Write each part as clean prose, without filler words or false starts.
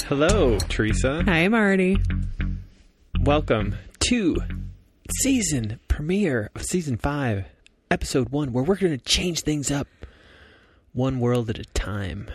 Hello, Teresa. Hi, Marty. Welcome to season premiere of season 5, episode 1, where we're going to change things up one world at a time.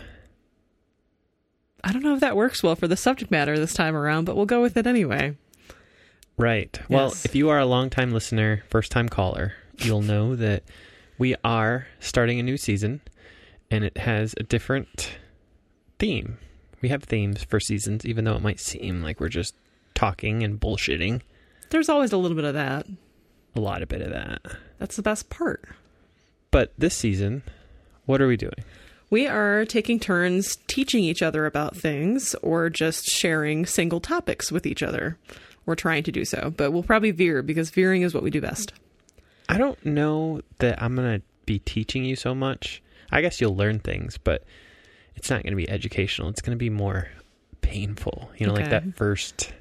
I don't know if that works well for the subject matter this time around, but we'll go with it anyway. Right. Yes. Well, if you are a long-time listener, first-time caller, you'll know that we are starting a new season, and it has a different theme. We have themes for seasons, even though it might seem like we're just talking and bullshitting. There's always a little bit of that. A lot of bit of that. That's the best part. But this season, what are we doing? We are taking turns teaching each other about things or just sharing single topics with each other. We're trying to do so, but we'll probably veer because veering is what we do best. I don't know that I'm going to be teaching you so much. I guess you'll learn things, but it's not going to be educational. It's going to be more painful. You know, Okay. like that first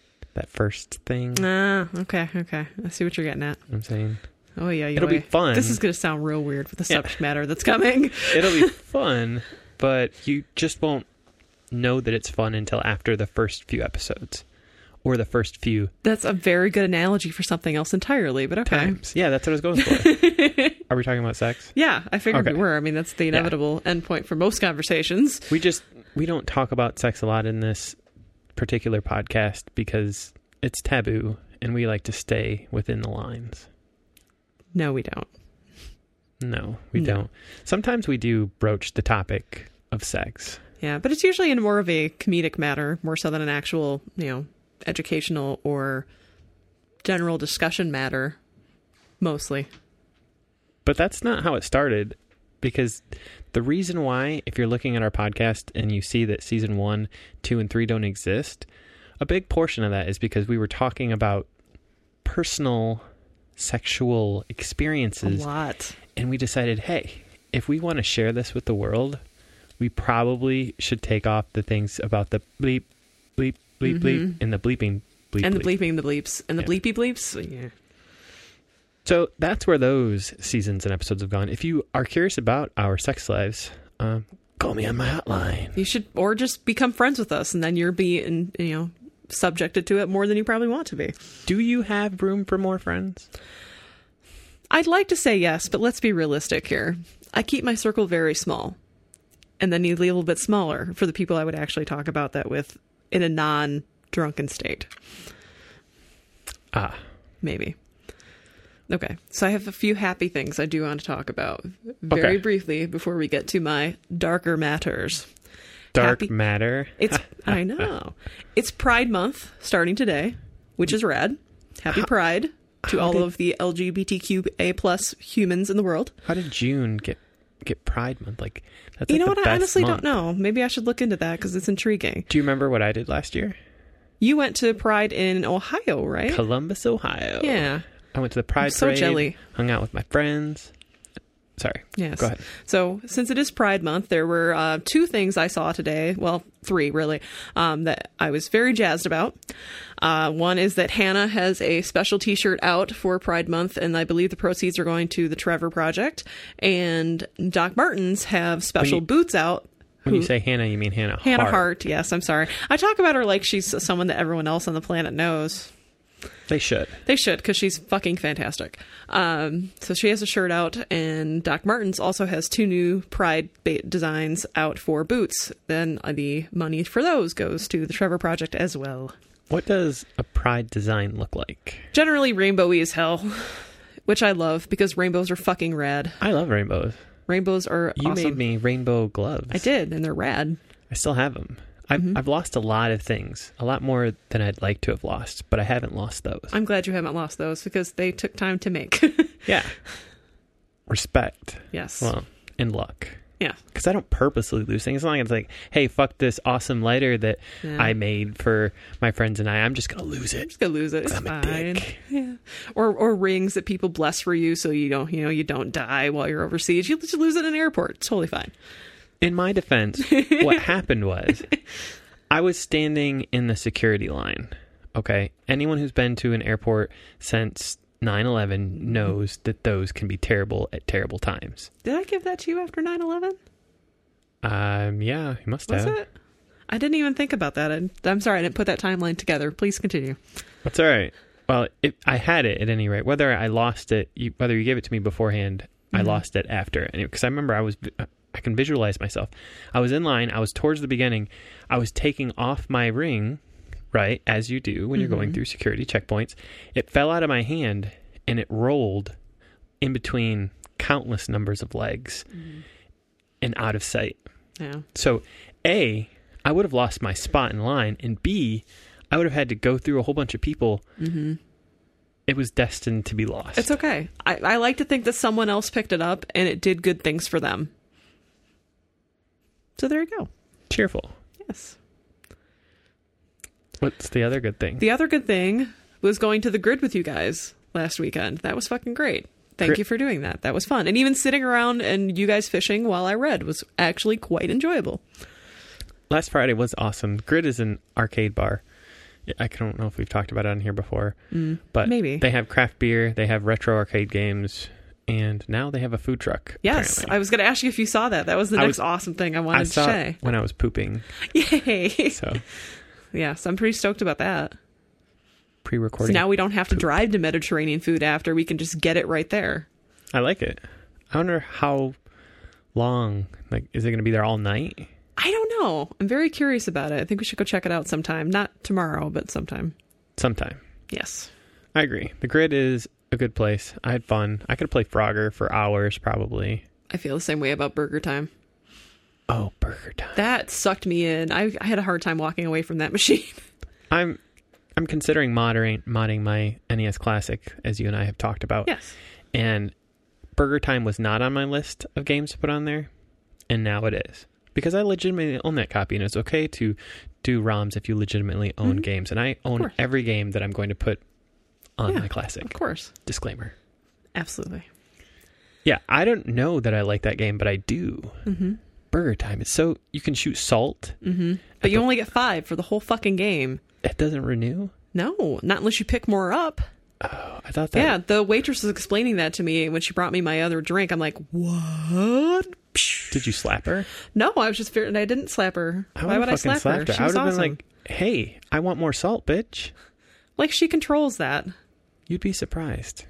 thing. Okay. I see what you're getting at. I'm saying Oh, yeah. it'll be fun. This is going to sound real weird with the subject matter that's coming. It'll be fun, but you just won't know that it's fun until after the first few episodes or the first few That's a very good analogy for something else entirely, but okay. times. Yeah, that's what I was going for. Are we talking about sex? Yeah, I figured Okay. we were. I mean, that's the inevitable endpoint for most conversations. We don't talk about sex a lot in this particular podcast because it's taboo and we like to stay within the lines. No, we don't. No, we No. don't. Sometimes we do broach the topic of sex. Yeah, but it's usually in more of a comedic matter, more so than an actual, educational or general discussion matter, mostly. But that's not how it started, because the reason why, if you're looking at our podcast and you see that season 1, 2, and 3 don't exist, a big portion of that is because we were talking about personal sexual A experiences. lot. And we decided, hey, if we want to share this with the world, we probably should take off the things about the bleep, bleep, bleep, bleep, and the bleeping, bleep, And the bleep. bleeping, the bleeps, and the bleepy bleeps. Yeah. So that's where those seasons and episodes have gone. If you are curious about our sex lives, call me on my hotline. You should, or just become friends with us, and then you're being, subjected to it more than you probably want to be. Do you have room for more friends? I'd like to say yes, but let's be realistic here. I keep my circle very small, and then you leave a little bit smaller for the people I would actually talk about that with in a non-drunken state. Maybe. Okay, so I have a few happy things I do want to talk about very briefly before we get to my darker matters. Dark Happy- matter. I know. It's Pride Month starting today, which is rad. Happy Pride to all of the LGBTQA plus humans in the world. How did June get Pride Month? Like, that's You like know the what? I best honestly month. don't know. Maybe I should look into that because it's intriguing. Do you remember what I did last year? You went to Pride in Ohio, right? Columbus, Ohio. Yeah. I went to the Pride so Parade. jelly. Hung out with my friends. Sorry. Yes. Go ahead. So, since it is Pride Month, there were 2 things I saw today. Well, 3 really, that I was very jazzed about. One is that Hannah has a special T-shirt out for Pride Month, and I believe the proceeds are going to the Trevor Project. And Doc Martens have special boots out. When you say Hannah, you mean Hannah Hart. Yes, I'm sorry. I talk about her like she's someone that everyone else on the planet knows. They should. They should, because she's fucking fantastic. So she has a shirt out, and Doc Martens also has 2 new Pride designs out for boots. Then the money for those goes to the Trevor Project as well. What does a Pride design look like? Generally rainbowy as hell, which I love, because rainbows are fucking rad. I love rainbows. Rainbows are You awesome. made me rainbow gloves. I did, and they're rad. I still have them. I've lost a lot of things, a lot more than I'd like to have lost, but I haven't lost those. I'm glad you haven't lost those, because they took time to make. Yeah. Respect. Yes. Well, and luck. Yeah. Because I don't purposely lose things. It's not like it's like, hey, fuck this awesome lighter that Yeah. I made for my friends and I'm just going to lose it. Just gonna lose it. It's I'm a fine. dick. Yeah. Or rings that people bless for you so you don't you don't die while you're overseas. You just lose it in an airport. It's totally fine. In my defense, what happened was I was standing in the security line. Okay. Anyone who's been to an airport since 9/11 knows that those can be terrible at terrible times. Did I give that to you after 9/11? Yeah, you must Was have. it? I didn't even think about that. I'm sorry, I didn't put that timeline together. Please continue. That's all right. Well, I had it at any rate. Whether I lost it, whether you gave it to me beforehand, I lost it after. Because I remember I can visualize myself. I was in line. I was towards the beginning. I was taking off my ring, right, as you do when you're going through security checkpoints. It fell out of my hand, and it rolled in between countless numbers of legs and out of sight. Yeah. So, A, I would have lost my spot in line, and B, I would have had to go through a whole bunch of people. It was destined to be lost. It's okay. I like to think that someone else picked it up and it did good things for them. So there you go. Cheerful. Yes. What's the other good thing? The other good thing was going to the grid with you guys last weekend. That was fucking great. Thank you for doing that. That was fun. And even sitting around and you guys fishing while I read was actually quite enjoyable. Last Friday was awesome. Grid is an arcade bar. I don't know if we've talked about it on here before, but maybe. They have craft beer, they have retro arcade games, and now they have a food truck. Yes, apparently. I was going to ask you if you saw that. That was the next awesome thing I wanted to saw say. It when I was pooping. Yay! So, yes, I'm pretty stoked about that. Pre-recording. So now we don't have to drive to Mediterranean food after. We can just get it right there. I like it. I wonder how long. Like, is it going to be there all night? I don't know. I'm very curious about it. I think we should go check it out sometime. Not tomorrow, but sometime. Sometime. Yes. I agree. The Grid is a good place. I had fun. I could play Frogger for hours, probably. I feel the same way about Burger Time. Oh, Burger Time. That sucked me in. I had a hard time walking away from that machine. I'm considering modding my NES Classic, as you and I have talked about. Yes. And Burger Time was not on my list of games to put on there, and now it is. Because I legitimately own that copy, and it's okay to do ROMs if you legitimately own games. And I own every game that I'm going to put on my Classic. Of course. Disclaimer. Absolutely. Yeah, I don't know that I like that game, but I do. Burger Time. It's so... You can shoot salt. But you only get 5 for the whole fucking game. It doesn't renew? No, not unless you pick more up. Oh, I thought that... Yeah, the waitress was explaining that to me when she brought me my other drink. I'm like, what? Did you slap her? No, I was just fearing I didn't slap her. Why would I slap her? She I was would have awesome. been like, hey, I want more salt, bitch. Like, she controls that. You'd be surprised.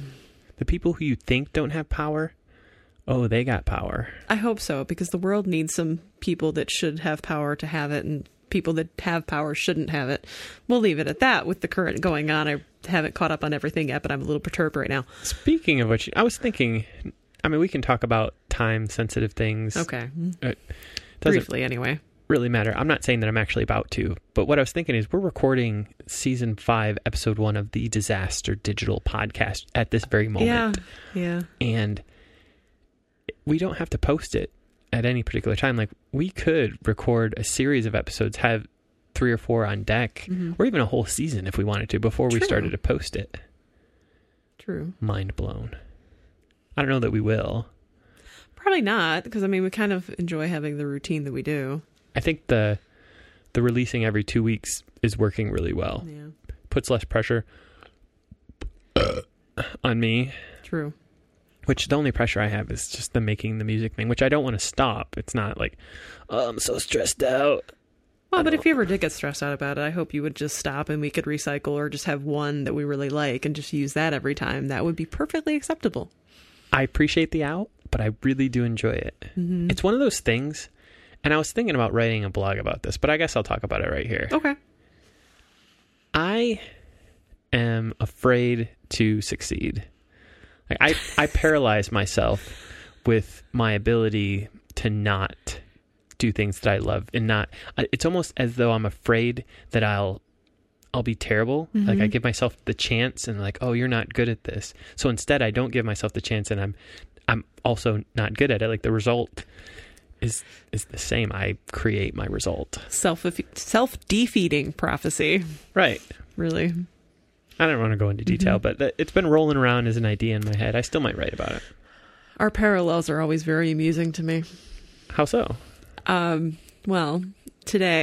The people who you think don't have power, oh, they got power. I hope so, because the world needs some people that should have power to have it, and people that have power shouldn't have it. We'll leave it at that with the current going on. I haven't caught up on everything yet, but I'm a little perturbed right now. Speaking of which, I was thinking, I mean, we can talk about time-sensitive things. Okay. It doesn't Briefly, anyway. really matter. I'm not saying that I'm actually about to, but what I was thinking is we're recording Season 5, Episode 1 of the Disaster Digital Podcast at this very moment. Yeah. And we don't have to post it at any particular time. Like, we could record a series of episodes, have 3 or 4 on deck, or even a whole season if we wanted to before we started to post it. True. Mind blown. I don't know that we will. Probably not, because, I mean, we kind of enjoy having the routine that we do. I think the releasing every 2 weeks is working really well. Yeah. Puts less pressure on me. True. Which the only pressure I have is just the making the music thing, which I don't want to stop. It's not like, oh, I'm so stressed out. Well, but if you ever did get stressed out about it, I hope you would just stop and we could recycle or just have one that we really like and just use that every time. That would be perfectly acceptable. I appreciate the out, but I really do enjoy it. It's one of those things, and I was thinking about writing a blog about this, but I guess I'll talk about it right here. Okay. I am afraid to succeed. Like, I paralyze myself with my ability to not do things that I love and not. It's almost as though I'm afraid that I'll be terrible. Like, I give myself the chance and like, oh, you're not good at this. So instead, I don't give myself the chance, and I'm also not good at it. Like, the result is the same. I create my result. Self-defeating prophecy. Right. Really. I don't want to go into detail, but it's been rolling around as an idea in my head. I still might write about it. Our parallels are always very amusing to me. How so? Well, today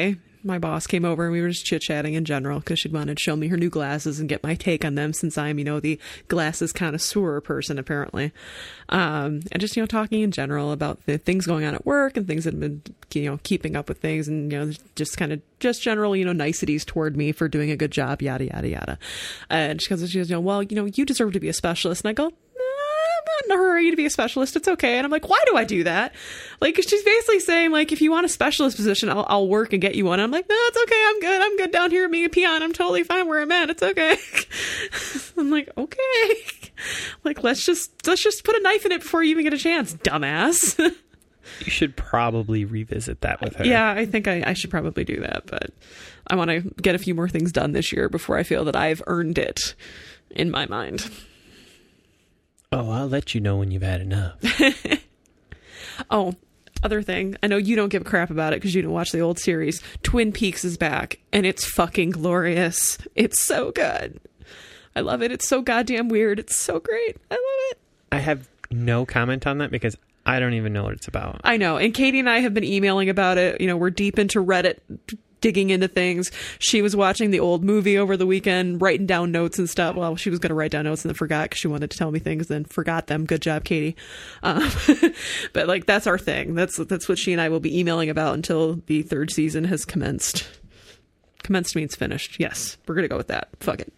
my boss came over and we were just chit-chatting in general because she'd wanted to show me her new glasses and get my take on them since I'm, the glasses connoisseur person, apparently. And just, talking in general about the things going on at work and things that have been, keeping up with things and, just kind of just general, niceties toward me for doing a good job, yada, yada, yada. And she goes, well, you deserve to be a specialist. And I go, in a hurry to be a specialist. It's okay. And I'm like, why do I do that? Like, she's basically saying, like, if you want a specialist position, I'll work and get you one. And I'm like, no, it's okay. I'm good down here being a peon. I'm totally fine where I'm at. It's okay. I'm like, okay. Like, let's just put a knife in it before you even get a chance, dumbass. You should probably revisit that with her. Yeah, I think I should probably do that. But I want to get a few more things done this year before I feel that I've earned it in my mind. Oh, I'll let you know when you've had enough. Oh, other thing. I know you don't give a crap about it because you didn't watch the old series. Twin Peaks is back, and it's fucking glorious. It's so good. I love it. It's so goddamn weird. It's so great. I love it. I have no comment on that because I don't even know what it's about. I know. And Katie and I have been emailing about it. We're deep into Reddit, digging into things. She was watching the old movie over the weekend, writing down notes and stuff. Well, she was going to write down notes and then forgot because she wanted to tell me things, then forgot them. Good job, Katie. But like, that's our thing. That's what she and I will be emailing about until the third season has commenced. Commenced means finished. Yes, we're going to go with that. Fuck it.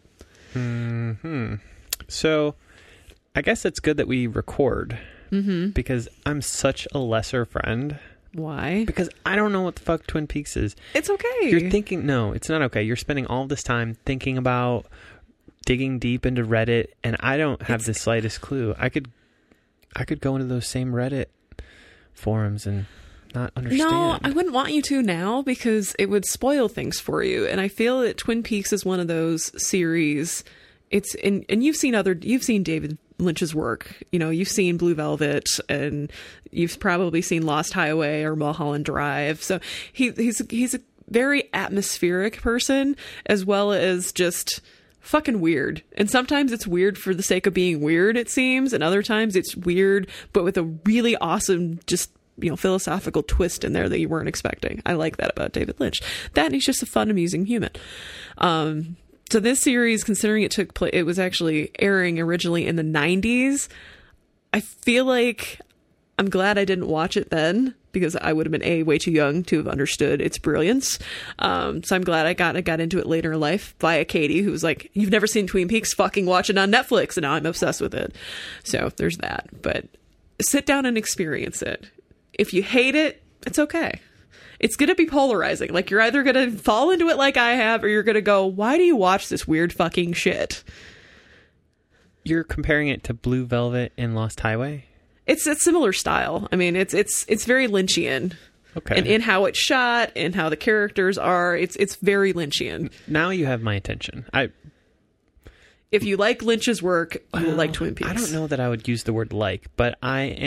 So I guess it's good that we record because I'm such a lesser friend. Why? Because I don't know what the fuck Twin Peaks is. It's okay. You're thinking, no, it's not okay. You're spending all this time thinking about digging deep into Reddit, and I don't have the slightest clue. I could go into those same Reddit forums and not understand. No, I wouldn't want you to now because it would spoil things for you. And I feel that Twin Peaks is one of those series. And you've seen David Lynch's work. You've seen Blue Velvet, and you've probably seen Lost Highway or Mulholland Drive. So he's a very atmospheric person, as well as just fucking weird. And sometimes it's weird for the sake of being weird, it seems, and other times it's weird but with a really awesome just philosophical twist in there that you weren't expecting. I like that about David Lynch. That, and he's just a fun, amusing human. So this series, considering it took place, it was actually airing originally in the 90s. I feel like I'm glad I didn't watch it then because I would have been way too young to have understood its brilliance. So I'm glad I got into it later in life via Katie, who was like, "You've never seen Twin Peaks? Fucking watch it on Netflix." And now I'm obsessed with it. So there's that. But sit down and experience it. If you hate it, it's okay. It's going to be polarizing. Like, you're either going to fall into it like I have, or you're going to go, why do you watch this weird fucking shit? You're comparing it to Blue Velvet and Lost Highway? It's a similar style. I mean, it's very Lynchian. Okay. And in how it's shot and how the characters are, it's very Lynchian. Now you have my attention. If you like Lynch's work, you will like Twin Peaks. I don't know that I would use the word like, but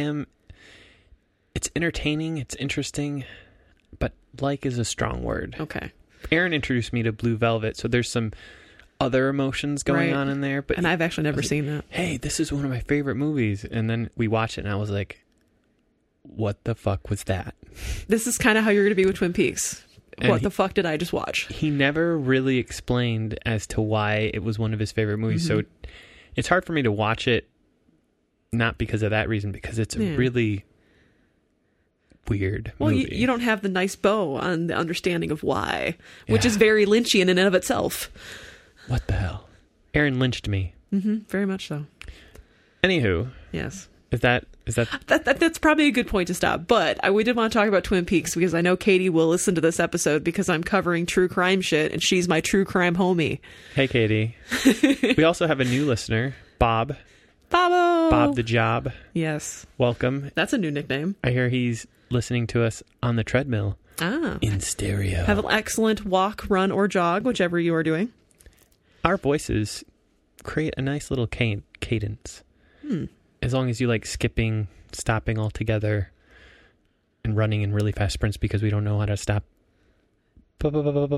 it's entertaining, it's interesting. But like is a strong word. Okay. Aaron introduced me to Blue Velvet, so there's some other emotions going on in there. And I've actually never seen that. Hey, this is one of my favorite movies. And then we watched it, and I was like, what the fuck was that? This is kind of how you're going to be with Twin Peaks. What the fuck did I just watch? He never really explained as to why it was one of his favorite movies. So it's hard for me to watch it, not because of that reason, because it's a really weird movie. You don't have the nice bow on the understanding of why, which is very Lynchian in and of itself. What the hell? Aaron lynched me. Very much so. Anywho. Yes. That's probably a good point to stop. But we did want to talk about Twin Peaks because I know Katie will listen to this episode because I'm covering true crime shit and she's my true crime homie. Hey, Katie. We also have a new listener, Bob. Bobo. Bob the Job. Yes. Welcome. That's a new nickname. I hear he's listening to us on the treadmill. In stereo. Have an excellent walk, run, or jog, whichever you are doing. Our voices create a nice little cadence. As long as you like skipping, stopping altogether, and running in really fast sprints because we don't know how to stop. That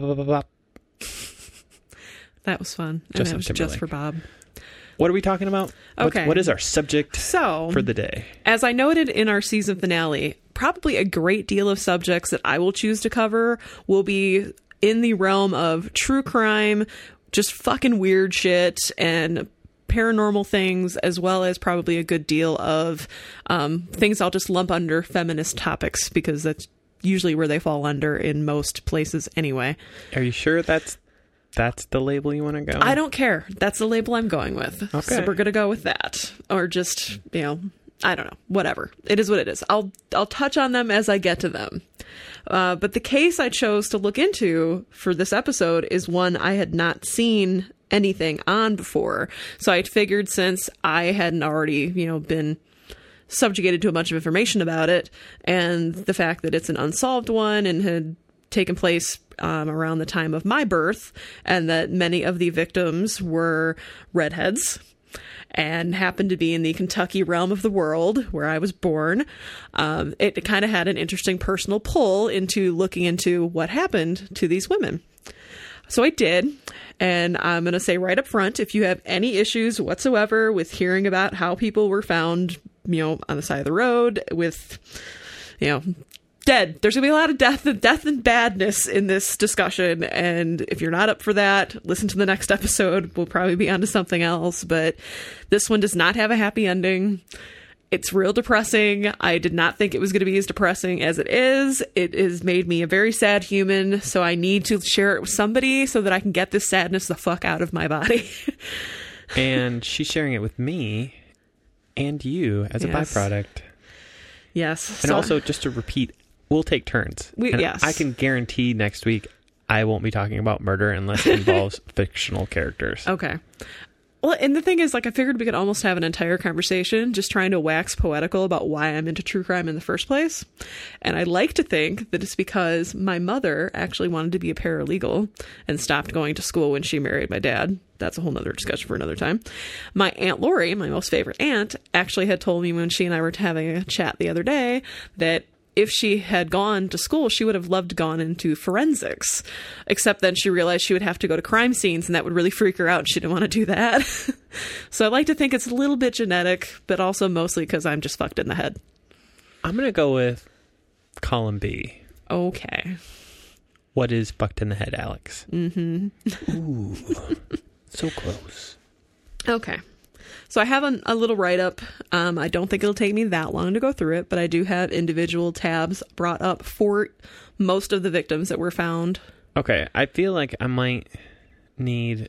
was fun. And that was just for Bob. What are we talking about? Okay. What is our subject for the day? As I noted in our season finale, probably a great deal of subjects that I will choose to cover will be in the realm of true crime, just fucking weird shit and paranormal things, as well as probably a good deal of things I'll just lump under feminist topics, because that's usually where they fall under in most places anyway. Are you sure that's the label you want to go? I don't care. That's the label I'm going with. Okay. So we're going to go with that. Or just, I don't know. Whatever. It is what it is. I'll touch on them as I get to them. But the case I chose to look into for this episode is one I had not seen anything on before. So I figured, since I hadn't already, been subjugated to a bunch of information about it, and the fact that it's an unsolved one and had taken place around the time of my birth, and that many of the victims were redheads and happened to be in the Kentucky realm of the world where I was born, it kind of had an interesting personal pull into looking into what happened to these women. So I did, and I'm going to say right up front, if you have any issues whatsoever with hearing about how people were found, on the side of the road with, dead, there's going to be a lot of death and badness in this discussion, and if you're not up for that, listen to the next episode. We'll probably be onto something else, but this one does not have a happy ending. It's real depressing. I did not think it was going to be as depressing as it is. It has made me a very sad human, so I need to share it with somebody so that I can get this sadness the fuck out of my body. And she's sharing it with me and you as a byproduct. Yes. And also, just to repeat, we'll take turns. Yes. I can guarantee next week I won't be talking about murder unless it involves fictional characters. Okay. Well, and the thing is, I figured we could almost have an entire conversation just trying to wax poetical about why I'm into true crime in the first place. And I like to think that it's because my mother actually wanted to be a paralegal and stopped going to school when she married my dad. That's a whole nother discussion for another time. My Aunt Lori, my most favorite aunt, actually had told me when she and I were having a chat the other day that if she had gone to school, she would have loved gone into forensics, except then she realized she would have to go to crime scenes, and that would really freak her out, and she didn't want to do that. So I like to think it's a little bit genetic, but also mostly because I'm just fucked in the head. I'm going to go with column B. Okay. What is fucked in the head, Alex? Mm-hmm. Ooh, so close. Okay. So I have a little write-up. I don't think it'll take me that long to go through it, but I do have individual tabs brought up for most of the victims that were found. Okay, I feel like I might need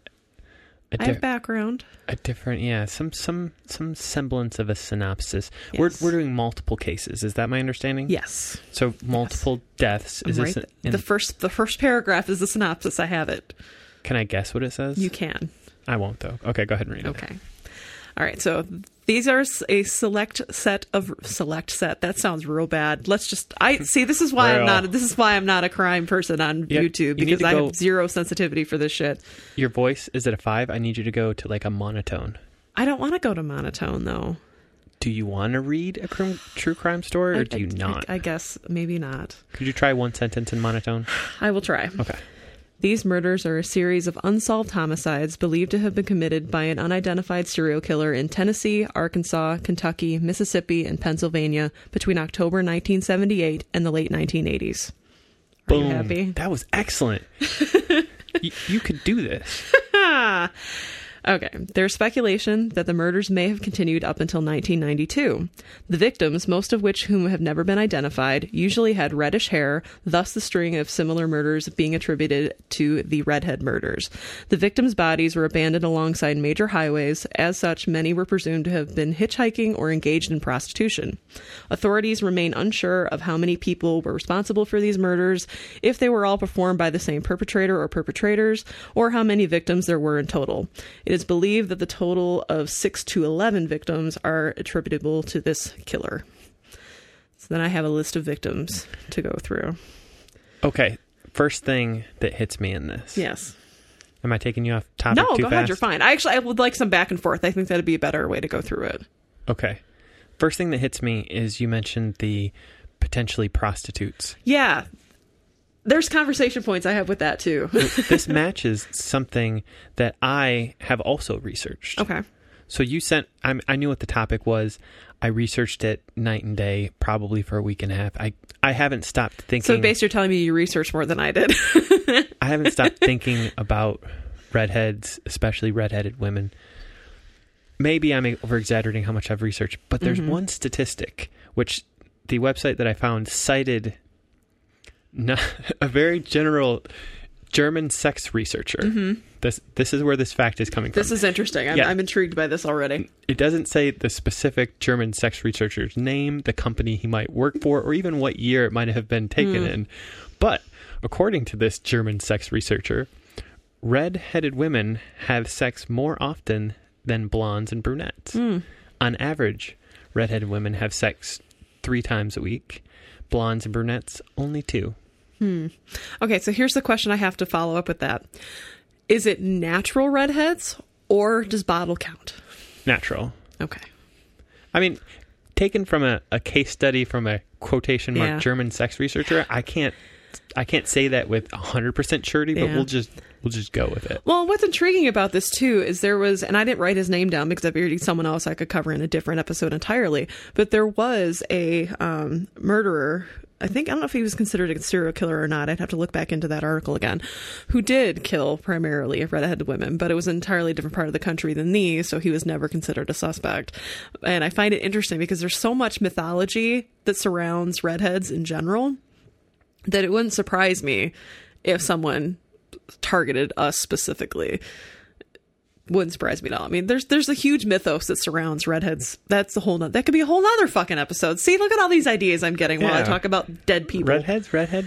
I have background. A different, some semblance of a synopsis. Yes. We're doing multiple cases. Is that my understanding? Yes. So multiple deaths. Is right. this the first paragraph is the synopsis. I have it. Can I guess what it says? You can. I won't though. Okay, go ahead and read it. Okay. All right, so these are a select set. That sounds real bad. This is why I'm not a crime person on YouTube, because I have zero sensitivity for this shit. Your voice, is it a 5? I need you to go to like a monotone. I don't want to go to monotone though. Do you want to read a true crime story, or do you not? I guess maybe not. Could you try one sentence in monotone? I will try. Okay. These murders are a series of unsolved homicides believed to have been committed by an unidentified serial killer in Tennessee, Arkansas, Kentucky, Mississippi, and Pennsylvania between October 1978 and the late 1980s. Boom. Are you happy? That was excellent. You could do this. Okay, there's speculation that the murders may have continued up until 1992. The victims, most of whom have never been identified, usually had reddish hair, thus the string of similar murders being attributed to the redhead murders. The victims' bodies were abandoned alongside major highways. As such, many were presumed to have been hitchhiking or engaged in prostitution. Authorities remain unsure of how many people were responsible for these murders, if they were all performed by the same perpetrator or perpetrators, or how many victims there were in total. It is believed that the total of 6 to 11 victims are attributable to this killer. So then I have a list of victims to go through. Okay, first thing that hits me in this. Yes. Am I taking you off topic too fast? No, go ahead, you're fine. I would like some back and forth. I think that'd be a better way to go through it. Okay. First thing that hits me is you mentioned the potentially prostitutes. Yeah. There's conversation points I have with that, too. This matches something that I have also researched. Okay. So you sent, I knew what the topic was. I researched it night and day, probably for a week and a half. I haven't stopped thinking. So basically you're telling me you researched more than I did. I haven't stopped thinking about redheads, especially redheaded women. Maybe I'm over-exaggerating how much I've researched, but there's one statistic, which the website that I found cited a very general German sex researcher. This is where this fact is coming from. This is interesting. I'm intrigued by this already. It doesn't say the specific German sex researcher's name, the company he might work for, or even what year it might have been taken in. But according to this German sex researcher, red-headed women have sex more often than blondes and brunettes. On average, red-headed women have sex 3 times a week. Blondes and brunettes, only 2. Okay, so here's the question I have to follow up with that. Is it natural redheads or does bottle count? Natural. Okay. I mean, taken from a case study from a quotation mark German sex researcher, I can't say that with 100% surety, but we'll just go with it. Well, what's intriguing about this too is there was, and I didn't write his name down because I figured he's someone else I could cover in a different episode entirely, but there was a murderer. I don't know if he was considered a serial killer or not. I'd have to look back into that article again, who did kill primarily redheaded women, but it was an entirely different part of the country than these, so he was never considered a suspect. And I find it interesting because there's so much mythology that surrounds redheads in general that it wouldn't surprise me if someone targeted us specifically. Wouldn't surprise me at all. I mean, there's a huge mythos that surrounds redheads. That could be a whole nother fucking episode. See, look at all these ideas I'm getting while I talk about dead people. Redheads.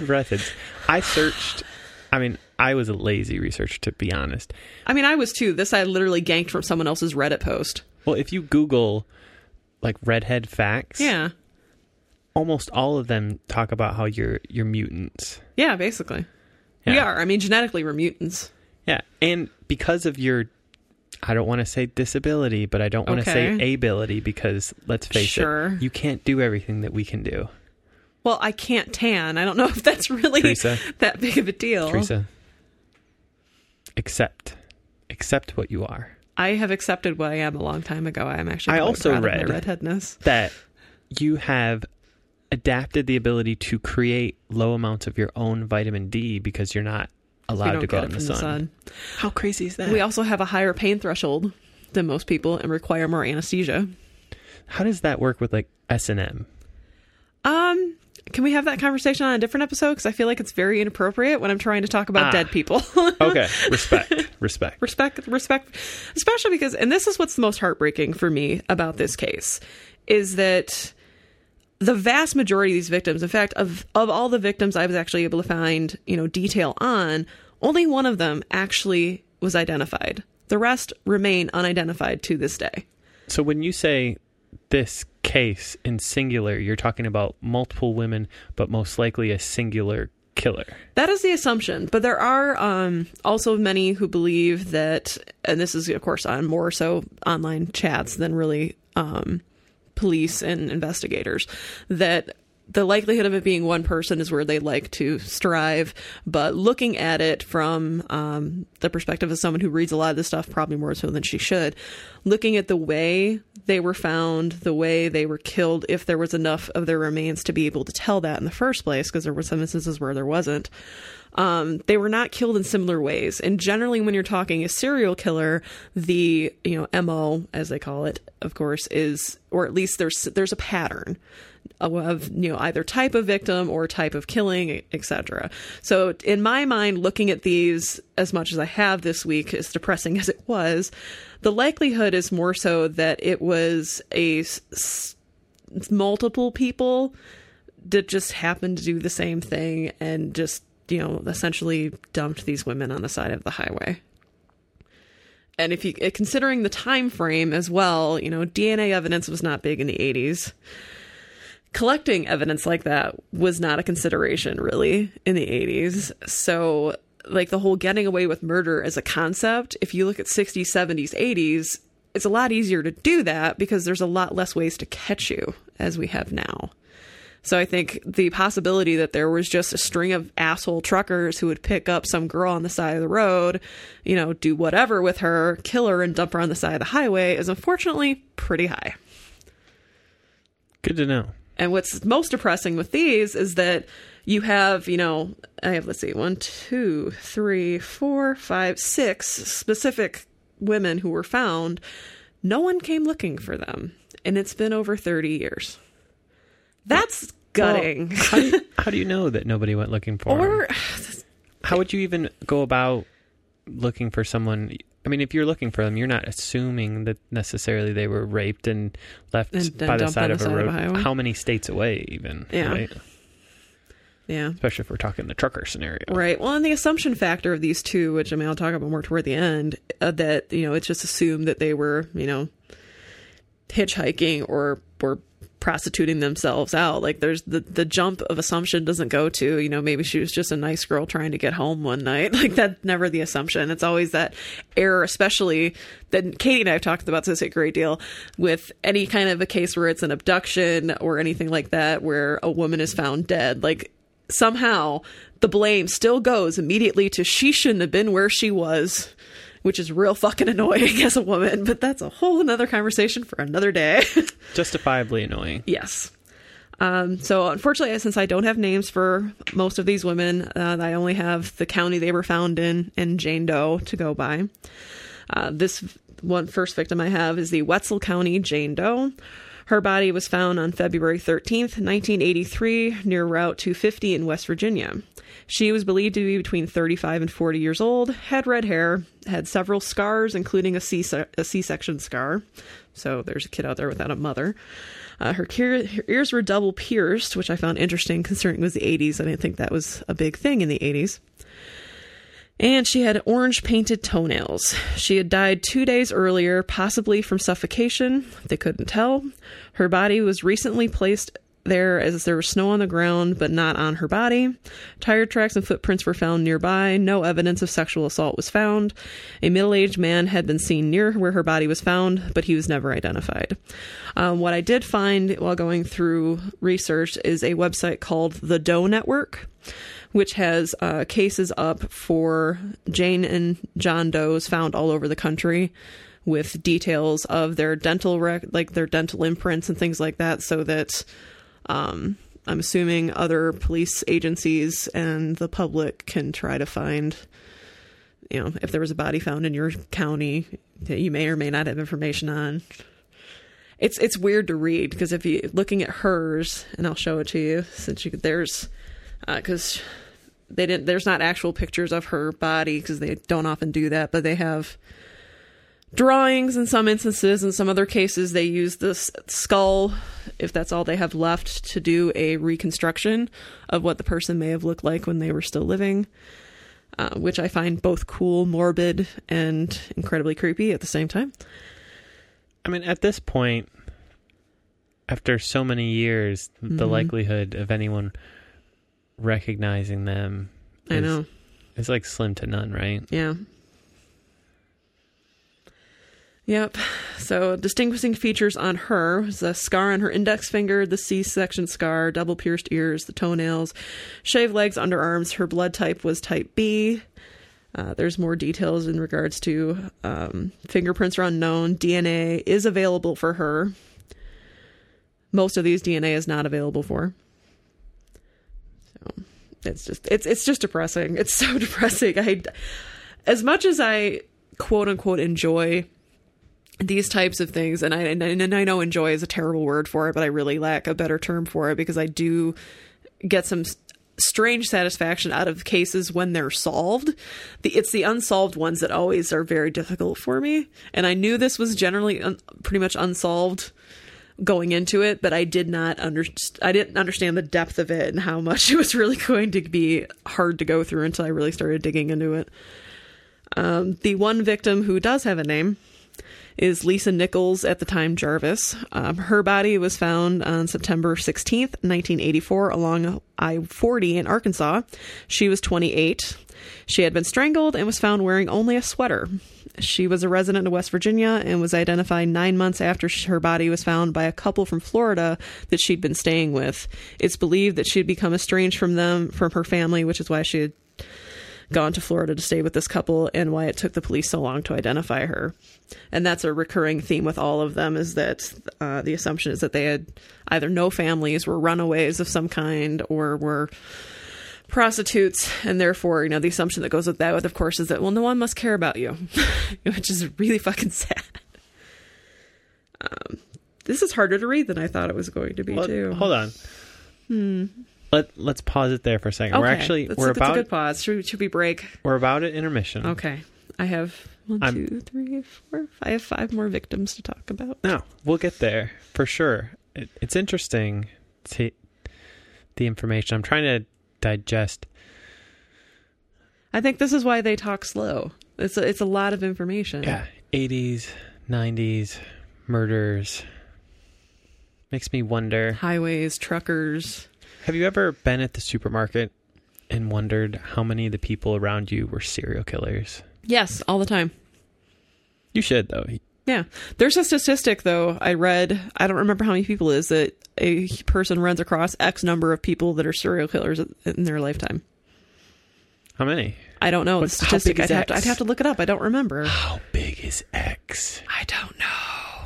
I searched. I mean, I was a lazy researcher, to be honest. I mean, I was too. This I literally ganked from someone else's Reddit post. Well, if you Google like redhead facts, almost all of them talk about how you're mutants. Yeah, basically. Yeah. We are. I mean, genetically, we're mutants. Yeah, and because of your, I don't want to say disability, but I don't want to say ability, because let's face it, you can't do everything that we can do. Well, I can't tan. I don't know if that's really that big of a deal. Teresa, accept what you are. I have accepted what I am a long time ago. I'm actually. I also read my redheadness. That you have adapted the ability to create low amounts of your own vitamin D because you're not allowed to go out in the sun. How crazy is that? We also have a higher pain threshold than most people and require more anesthesia. How does that work with like S&M? Can we have that conversation on a different episode? Because I feel like it's very inappropriate when I'm trying to talk about dead people. Okay. Respect. Especially because, and this is what's the most heartbreaking for me about this case, is that the vast majority of these victims, in fact, of all the victims I was actually able to find, detail on, only one of them actually was identified. The rest remain unidentified to this day. So when you say this case in singular, you're talking about multiple women, but most likely a singular killer. That is the assumption. But there are also many who believe that, and this is, of course, on more so online chats than really police and investigators, that the likelihood of it being one person is where they like to strive. But looking at it from the perspective of someone who reads a lot of this stuff, probably more so than she should, looking at the way they were found, the way they were killed, if there was enough of their remains to be able to tell that in the first place, because there were some instances where there wasn't, they were not killed in similar ways. And generally, when you're talking a serial killer, the MO, as they call it, of course, is, or at least there's a pattern of either type of victim or type of killing, etc. So in my mind, looking at these as much as I have this week, as depressing as it was, the likelihood is more so that it was multiple people that just happened to do the same thing and just essentially dumped these women on the side of the highway. And if you considering the time frame as well, DNA evidence was not big in the 80s. Collecting evidence like that was not a consideration really in the 80s. So like the whole getting away with murder as a concept, if you look at 60s, 70s, 80s, it's a lot easier to do that because there's a lot less ways to catch you as we have now. So I think the possibility that there was just a string of asshole truckers who would pick up some girl on the side of the road, you know, do whatever with her, kill her, and dump her on the side of the highway is unfortunately pretty high. Good to know. And what's most depressing with these is that you have, you know, I have, let's see, 1, 2, 3, 4, 5, 6 specific women who were found. No one came looking for them. And it's been over 30 years. That's gutting. Well, how do you know that nobody went looking for them? How would you even go about looking for someone? I mean, if you're looking for them, you're not assuming that necessarily they were raped and left by the side of a road. How many states away even? Yeah. Right? Yeah. Especially if we're talking the trucker scenario. Right. Well, and the assumption factor of these two, which I mean, I'll talk about more toward the end, that, you know, it's just assumed that they were, you know, hitchhiking or prostituting themselves out. Like there's the jump of assumption doesn't go to, you know, maybe she was just a nice girl trying to get home one night. Like that's never the assumption. It's always that error, especially that Katie and I have talked about this a great deal with any kind of a case where it's an abduction or anything like that, where a woman is found dead. Like somehow the blame still goes immediately to she shouldn't have been where she was, which is real fucking annoying as a woman, but that's a whole another conversation for another day. Justifiably annoying. Yes. So unfortunately, since I don't have names for most of these women, I only have the county they were found in and Jane Doe to go by. This one first victim I have is the Wetzel County Jane Doe. Her body was found on February 13th, 1983, near Route 250 in West Virginia. She was believed to be between 35 and 40 years old, had red hair, had several scars, including a C-section scar. So there's a kid out there without a mother. Her ears were double pierced, which I found interesting considering it was the 80s. I didn't think that was a big thing in the 80s. And she had orange painted toenails. She had died 2 days earlier, possibly from suffocation. They couldn't tell. Her body was recently placed there as there was snow on the ground, but not on her body. Tire tracks and footprints were found nearby. No evidence of sexual assault was found. A middle-aged man had been seen near where her body was found, but he was never identified. What I did find while going through research is a website called the Doe Network, which has cases up for Jane and John Does found all over the country with details of their dental their dental imprints and things like that, so that I'm assuming other police agencies and the public can try to find, you know, if there was a body found in your county that you may or may not have information on. It's weird to read because if you looking at hers, and I'll show it to you since there's because there's not actual pictures of her body because they don't often do that, but they have drawings in some instances. In some other cases, they use the skull, if that's all they have left, to do a reconstruction of what the person may have looked like when they were still living, which I find both cool, morbid, and incredibly creepy at the same time. I mean, at this point, after so many years, the likelihood of anyone recognizing them is like slim to none, right? Yeah. Yep. So distinguishing features on her was a scar on her index finger, the C-section scar, double pierced ears, the toenails, shaved legs, underarms. Her blood type was type B. There's more details in regards to fingerprints are unknown. DNA is available for her. Most of these DNA is not available for. So it's just depressing. It's so depressing. As much as I quote unquote enjoy these types of things, and I know enjoy is a terrible word for it, but I really lack a better term for it because I do get some strange satisfaction out of cases when they're solved. It's the unsolved ones that always are very difficult for me. And I knew this was generally pretty much unsolved going into it, but I didn't understand the depth of it and how much it was really going to be hard to go through until I really started digging into it. The one victim who does have a name is Lisa Nichols, at the time Jarvis. Her body was found on September 16th, 1984, along I-40 in Arkansas. She was 28. She had been strangled and was found wearing only a sweater. She was a resident of West Virginia and was identified 9 months after her body was found by a couple from Florida that she'd been staying with. It's believed that she had become estranged from her family, which is why she had gone to Florida to stay with this couple, and why it took the police so long to identify her. And that's a recurring theme with all of them, is that the assumption is that they had either no families, were runaways of some kind, or were prostitutes. And therefore, the assumption that goes with that, of course, is that, well, no one must care about you, which is really fucking sad. This is harder to read than I thought it was going to be, too. Hold on. Let's pause it there for a second. Okay. That's a good pause. Should we break? We're about at intermission. Okay. I have 1, 2, 3, 4. I have 5 more victims to talk about. No, we'll get there for sure. It's interesting to the information. I'm trying to digest. I think this is why they talk slow. It's a lot of information. Yeah, 80s, 90s, murders. Makes me wonder. Highways, truckers. Have you ever been at the supermarket and wondered how many of the people around you were serial killers? Yes, all the time. You should, though. Yeah. There's a statistic, though, I read, I don't remember how many people it is, that a person runs across X number of people that are serial killers in their lifetime. How many? I don't know the statistic. I'd have to look it up. I don't remember. How big is X? I don't know.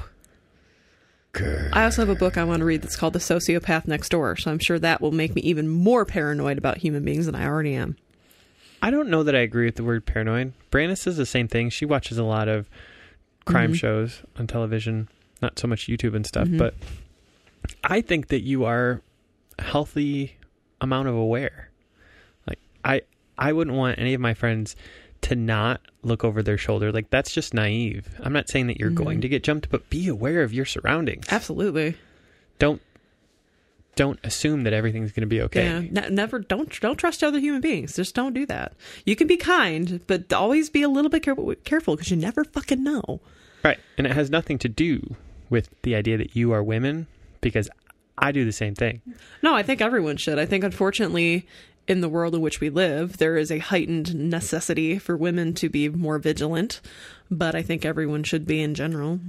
Grr. I also have a book I want to read that's called The Sociopath Next Door, so I'm sure that will make me even more paranoid about human beings than I already am. I don't know that I agree with the word paranoid. Brandis says the same thing. She watches a lot of crime shows on television, not so much YouTube and stuff, but I think that you are a healthy amount of aware. Like, I wouldn't want any of my friends to not look over their shoulder. Like, that's just naive. I'm not saying that you're going to get jumped, but be aware of your surroundings. Absolutely. Don't assume that everything's going to be okay. Yeah, never. Don't trust other human beings. Just don't do that. You can be kind, but always be a little bit careful, because you never fucking know. Right, and it has nothing to do with the idea that you are women, because I do the same thing. No, I think everyone should. I think, unfortunately, in the world in which we live, there is a heightened necessity for women to be more vigilant, but I think everyone should be in general.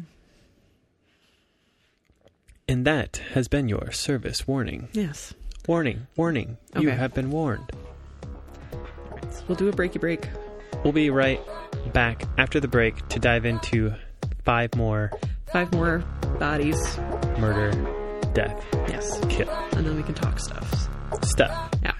And that has been your service warning. Yes. Warning. Okay. You have been warned. All right, so we'll do a breaky break. We'll be right back after the break to dive into 5 more bodies. Murder, death. Yes. Kill. And then we can talk stuff. Yeah.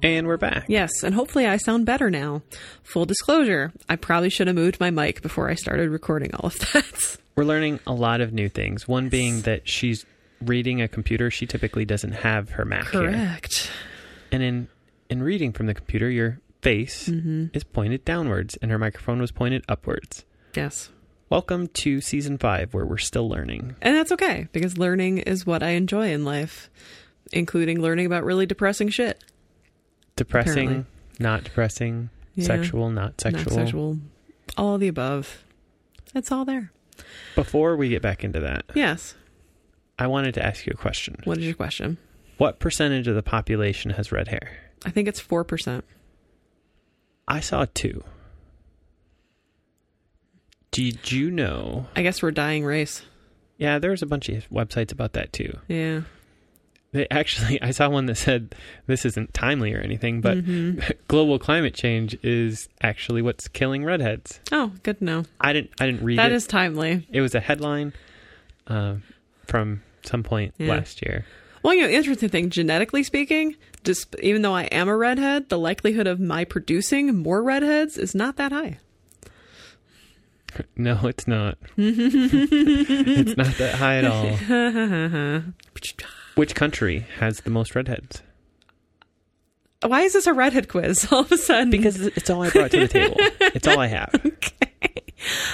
And we're back. Yes, and hopefully I sound better now. Full disclosure, I probably should have moved my mic before I started recording all of that. We're learning a lot of new things. One being that she's reading a computer. She typically doesn't have her Mac here. Correct. And in reading from the computer, your face is pointed downwards and her microphone was pointed upwards. Yes. Welcome to season 5, where we're still learning. And that's okay, because learning is what I enjoy in life, including learning about really depressing shit. Depressing, Apparently. not depressing, sexual, not sexual. Not sexual. All of the above. It's all there. Before we get back into that, Yes. I wanted to ask you a question. What is your question? What percentage of the population has red hair? I think it's 4%. I saw 2. Did you know? I guess we're a dying race. Yeah, there's a bunch of websites about that too. Yeah. I saw one that said, this isn't timely or anything, but global climate change is actually what's killing redheads. Oh, good to know. I didn't read it. That is timely. It was a headline from some point last year. Well, the interesting thing, genetically speaking, just even though I am a redhead, the likelihood of my producing more redheads is not that high. No, it's not. It's not that high at all. Which country has the most redheads? Why is this a redhead quiz all of a sudden? Because it's all I brought to the table. It's all I have. Okay.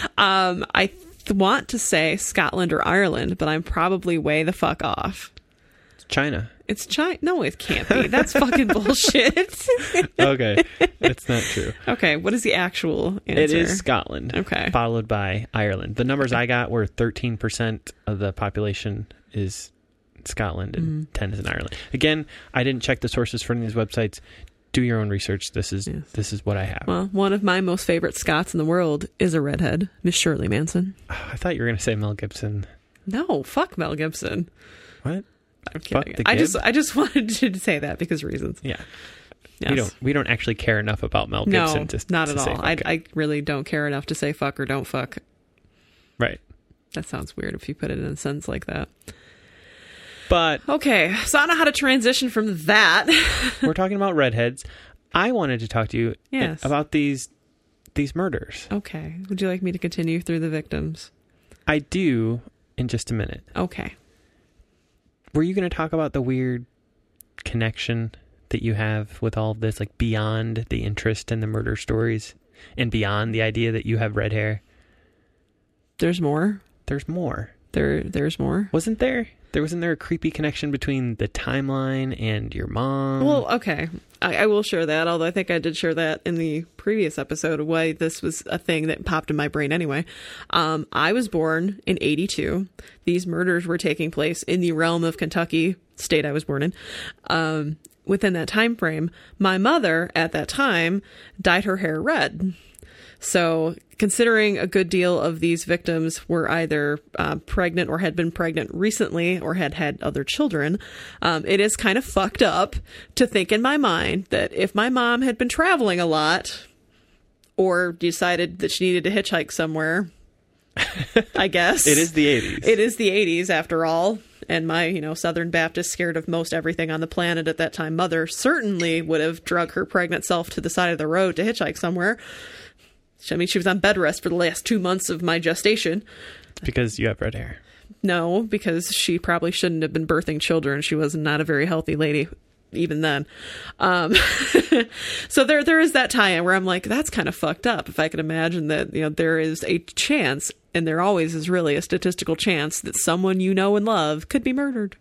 I want to say Scotland or Ireland, but I'm probably way the fuck off. China. It's China. No, it can't be. That's fucking bullshit. Okay. That's not true. Okay. What is the actual answer? It is Scotland. Okay. Followed by Ireland. The numbers I got were 13% of the population is Scotland and 10 is in Ireland. Again, I didn't check the sources for any of these websites. Do your own research. This is what I have. Well, one of my most favorite Scots in the world is a redhead, Miss Shirley Manson. Oh, I thought you were going to say Mel Gibson. No, fuck Mel Gibson. What? I'm kidding. Fuck the I Gib? just wanted to say that because reasons. Yeah. Yes. We don't actually care enough about Mel Gibson. No, not at say all. fuck it. I really don't care enough to say fuck or don't fuck. Right. That sounds weird if you put it in a sentence like that. But Okay, so I don't know how to transition from that. we're talking about redheads. I wanted to talk to you Yes. about these murders. Okay, would you like me to continue through the victims? I do in just a minute. Okay. Were you going to talk about the weird connection that you have with all of this, like beyond the interest in the murder stories and beyond the idea that you have red hair? There's more? There's more. There's more? Wasn't there? Wasn't there a creepy connection between the timeline and your mom? Well, okay. I will share that, although I think I did share that in the previous episode, why this was a thing that popped in my brain anyway. I was born in 82. These murders were taking place in the realm of Kentucky, state I was born in. Within that time frame, my mother at that time dyed her hair red. So considering a good deal of these victims were either pregnant or had been pregnant recently or had had other children, it is kind of fucked up to think in my mind that if my mom had been traveling a lot or decided that she needed to hitchhike somewhere, I guess. It is the 80s. It is the 80s after all. And my, Southern Baptist, scared of most everything on the planet at that time, mother certainly would have drug her pregnant self to the side of the road to hitchhike somewhere. I mean, she was on bed rest for the last 2 months of my gestation. It's because you have red hair. No, because she probably shouldn't have been birthing children. She was not a very healthy lady even then. So there is that tie-in where I'm like, that's kind of fucked up. If I could imagine that, there is a chance, and there always is really a statistical chance, that someone you know and love could be murdered.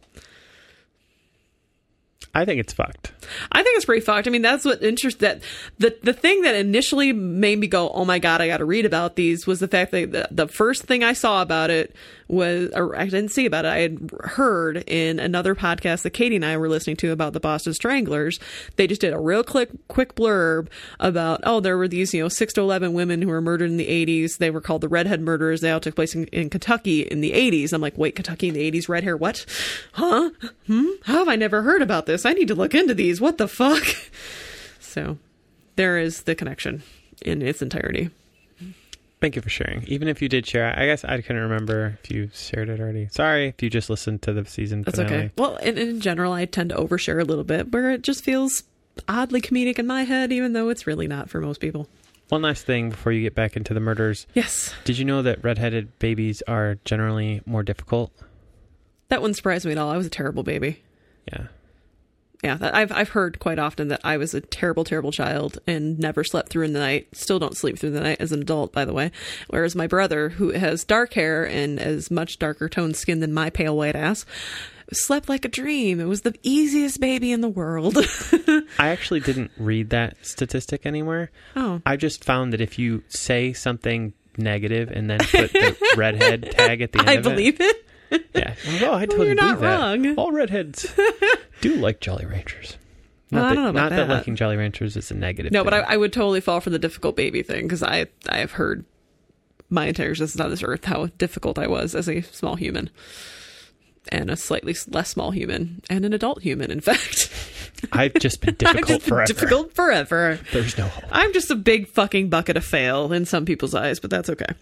I think it's fucked. I think it's pretty fucked. I mean, that's what that the thing that initially made me go, oh my God, I got to read about these, was the fact that the first thing I saw about it was, or I didn't see about it, I had heard in another podcast that Katie and I were listening to about the Boston Stranglers. They just did a real quick blurb about, there were these, 6 to 11 women who were murdered in the 80s. They were called the Redhead Murders. They all took place in Kentucky in the 80s. I'm like, wait, Kentucky in the 80s, red hair, what? Huh? How have I never heard about this? I need to look into these. What the fuck? So there is the connection in its entirety. Thank you for sharing. Even if you did share, I guess I couldn't remember if you shared it already. Sorry if you just listened to the season That's finale. okay. Well, in general, I tend to overshare a little bit where it just feels oddly comedic in my head, even though it's really not for most people. One last thing before you get back into the murders. Yes. Did you know that redheaded babies are generally more difficult? That wouldn't surprise me at all. I was a terrible baby. Yeah. Yeah, I've heard quite often that I was a terrible, terrible child and never slept through in the night. Still don't sleep through the night as an adult, by the way. Whereas my brother, who has dark hair and as much darker toned skin than my pale white ass, slept like a dream. It was the easiest baby in the world. I actually didn't read that statistic anywhere. Oh. I just found that if you say something negative and then put the redhead tag at the end I of it. believe it. Yeah. Oh, I totally you're not believe that. wrong. All redheads do like Jolly Ranchers. Well, I don't know about not that that. liking Jolly Ranchers is a negative No, thing. but I would totally fall for the difficult baby thing because I have heard my entire existence on this earth how difficult I was as a small human. And a slightly less small human. And an adult human, in fact. I've just been difficult I've just been forever. difficult forever. There's no hope. I'm just a big fucking bucket of fail in some people's eyes, but that's okay.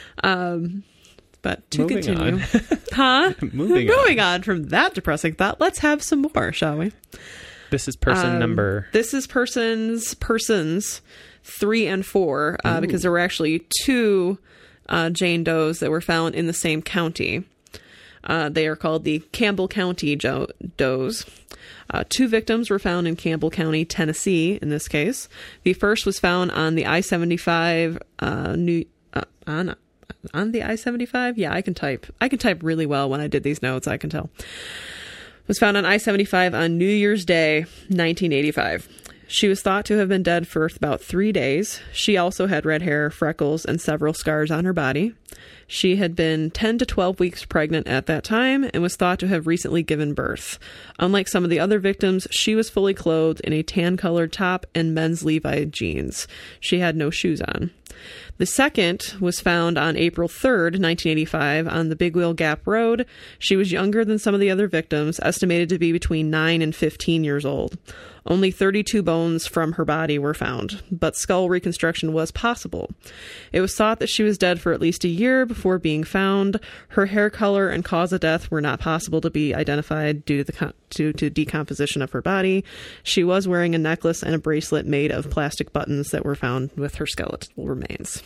But to Moving continue. on. Huh? Moving on from that depressing thought, let's have some more, shall we? This is person number... This is persons 3 and 4, because there were actually 2 Jane Does that were found in the same county. They are called the Campbell County Does. 2 victims were found in Campbell County, Tennessee, in this case. The first was found on the I-75 on the I-75? Yeah, I can type. I can type really well when I did these notes, I can tell. Was found on I-75 on New Year's Day, 1985. She was thought to have been dead for about 3 days. She also had red hair, freckles, and several scars on her body. She had been 10 to 12 weeks pregnant at that time and was thought to have recently given birth. Unlike some of the other victims, she was fully clothed in a tan-colored top and men's Levi jeans. She had no shoes on. The second was found on April 3rd, 1985, on the Big Wheel Gap Road. She was younger than some of the other victims, estimated to be between 9 and 15 years old. Only 32 bones from her body were found, but skull reconstruction was possible. It was thought that she was dead for at least a year before being found. Her hair color and cause of death were not possible to be identified due to decomposition of her body. She was wearing a necklace and a bracelet made of plastic buttons that were found with her skeletal remains.